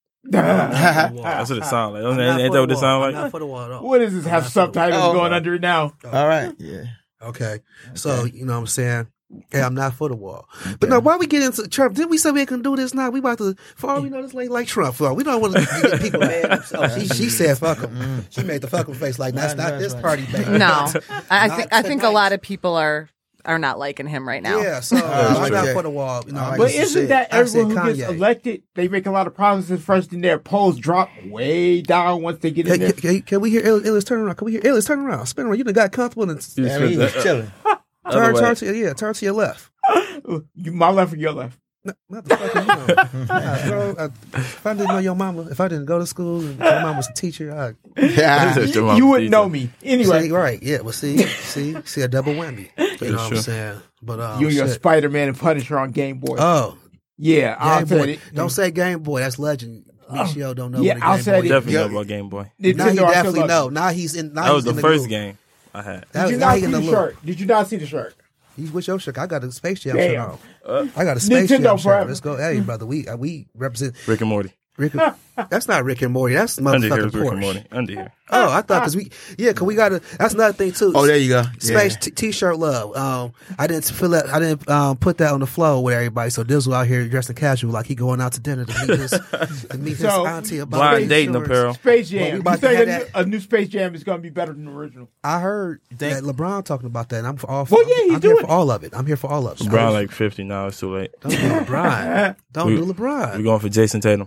That's what it sounds like. I'm Ain't, not ain't for that what the it sound wall. I'm like? not for the wall at all. What is this? I'm Have not for the wall. subtitles Oh, going okay. under it now. All right. Yeah. Okay. So, you know what I'm saying? Yeah, I'm not for the wall. But no, why we get into Trump? Didn't we say we can do this now? We about to, for all we know, this lady like Trump. For all we don't want to get people mad. Oh, she, she said fuck him. She made the fuck him face like, that's not this party, baby. No, I, I Not think I think a tonight. lot of people are are not liking him right now. Yeah, so Oh, I'm not okay. for the wall. You know, I like But what you isn't said. that I said everyone who gets Kanye. elected, they make a lot of promises first and their polls drop way down once they get in Can, there? can, can we hear Illis, Illis turn around? Can we hear Illis turn around? Spin around. You done got comfortable and You I mean, should- he's chilling. turn, Other way. turn to yeah, turn to your left. You, my left or your left? No, motherfucker, you know. Nah, bro, I, if I didn't know your mama, if I didn't go to school and your mom was a teacher, I Yeah. That's your You, mama's you wouldn't teacher. know me. Anyway, see, right, yeah. Well, see, see, see a double whammy. You know what I'm true. saying? But um, you and your shit. Spider-Man and Punisher on Game Boy. Oh, yeah, I'll Game say Boy. it. Don't say Game Boy. That's legend. Michio don't know. Yeah, what a I'll Game say Boy it. is. Definitely Yeah. know about Game Boy. Now he Nintendo, I still definitely love know. you. Now he's in. Now That was he's the in first group. game I had. That, Did you now not he see in the the loop. shirt? Did you not see the shirt? He's with your shirt. I got a Space Jam Damn. shirt on. Uh, I got a Space Nintendo Jam shirt. forever. Let's go. Hey, brother, we uh, we represent Rick and Morty. Rick. That's not Rick and Morty. That's Under here motherfucking is Rick and Porsche. Morty. Under here. Oh, I thought because we yeah, because we got to. That's another thing too. Oh, there you go. Space Yeah. t- t-shirt love. Um, I didn't feel that. I didn't um, put that on the floor with everybody. So Dizzle out here dressed in casual, like he going out to dinner to meet his to meet his So, auntie about Blind his dating insurance. apparel. Space Well, we Jam. about you to think have a, new, that. a new Space Jam is going to be better than the original? I heard that LeBron talking about that, and I'm for all. Well, yeah, he's I'm doing here for all of it. I'm here for all of it. LeBron like fifty now. It's too late. Don't do LeBron. Don't We- do We're LeBron. going for Jason Tatum.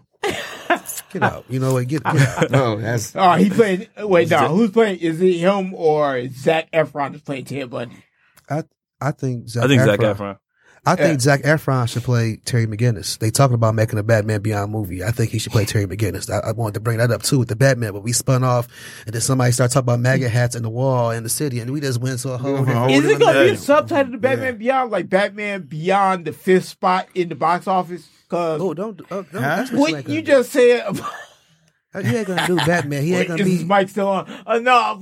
Get out. You know what? Get, get out. Oh, that's Oh, he playing. Wait, no. Who's playing? Is it him or Zach Efron is playing Ted Bundy? I I think Zach I think Zac Efron. Efron. I think Yeah. Zac Efron should play Terry McGinnis. They talking about making a Batman Beyond movie. I think he should play Terry McGinnis. I, I wanted to bring that up too with the Batman, but we spun off, and then somebody started talking about MAGA hats in the wall in the city, and we just went to a whole. Mhm. different- Is it going to be a Yeah. subtitle to Batman Beyond, like Batman Beyond the fifth spot in the box office? Because Oh, don't. Oh, don't Huh? that's what, you, what ain't you gonna just said. About, do. He ain't gonna do Batman. He ain't wait, gonna is be. his mic still on? Uh, no.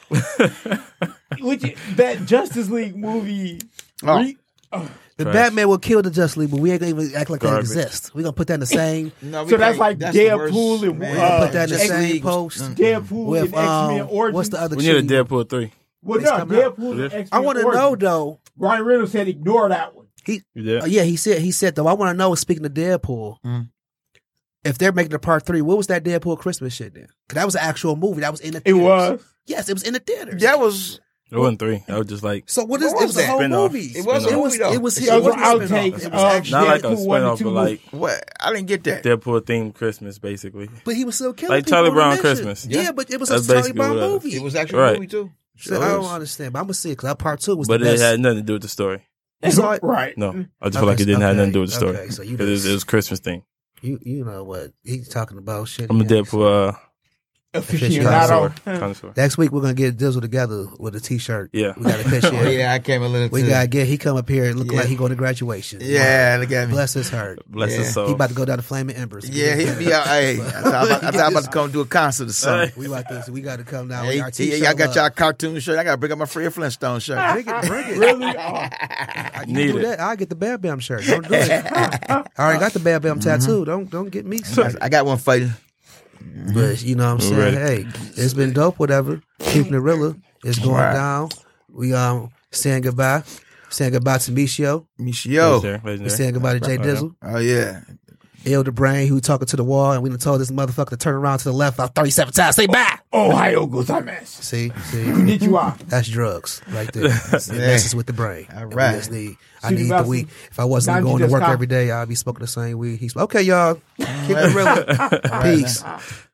but- Which that Justice League movie? Oh. re- The Trash. Batman will kill the Justice League, but we ain't gonna even act like Garbage. that exists. We gonna put that in the same. no, we So that's can't- like that's the Deadpool worst, and, man. uh, Put that in the X- same League. post Deadpool with and X Men um, Origins. what's the other? We need a shitty- Deadpool three. Well, It's no, coming out. Deadpool and X Men I want to know though. Ryan Reynolds said ignore that one. You did? Uh, yeah, he said. He said though. I want to know. Speaking of Deadpool, Mm. if they're making a part three, what was that Deadpool Christmas shit then? Because that was an actual movie. That was in the It theaters. was. Yes, it was in the theaters. That was It wasn't three. That was just like So what is What it was was a that? whole Spin-off. movie. It was a it was movie, though. it was It it Those was were a spin-off. outtakes It was of actually, not like a Deadpool one and spinoff, two but like what? I didn't get that. Deadpool themed Christmas, basically. but he was still killing Like people Charlie on the Brown mission. Christmas. Yeah, Yeah. but it was That's a Charlie basically Brown what it movie. It was actually Right. a movie too. So I don't understand, but I'm gonna see it because that part two was But the it best. had nothing to do with the story. You saw it? Right. No, I just feel like it didn't have nothing to do with the story. Okay, so you It was, just- it was Christmas thing. You you know what he's talking about? Shit. I'm a yeah. Deadpool uh, Aficionado. connoisseur. Next week we're gonna get Dizzle together with a T-shirt. Yeah. we got a picture. Oh, yeah, I came a little. We too. gotta get. He come up here and look Yeah. like he going to graduation. Yeah, look at me. Bless his heart. Bless his Yeah. soul. He about to go down to Flaming Embers. Yeah, he be out. Hey, I thought I was about, I thought I was about to come do a concert or something. We about to. We got to come down. Hey, with our hey, T-shirt. y'all got up. y'all cartoon shirt. I got to bring up my Fred Flintstone shirt. Bring it, bring it. Really? Oh, I can Need do it. that. I get the Bam Bam shirt. Don't do it. I already got the Bam Bam tattoo. Don't don't get me started. I got one for you. But you know what I'm saying? Ready. Hey, it's been dope, whatever. Keeping it realer. It's going Right. down. We um saying goodbye. Saying goodbye to Michio. Michio. Legendary, We legendary. saying goodbye to Jay Dizzle. Oh yeah. Elder Brain, who talking to the wall, and we done told this motherfucker to turn around to the left about thirty-seven times. Say bye. Ohio gozaimasu. See, see, Konnichiwa. that's drugs right there. It messes with the brain. All And we right. just need, I Sumimasen. need the weed. If I wasn't Nanji going to desu work ka? every day, I'd be smoking the same weed. He's okay, y'all. Keep it real. Peace.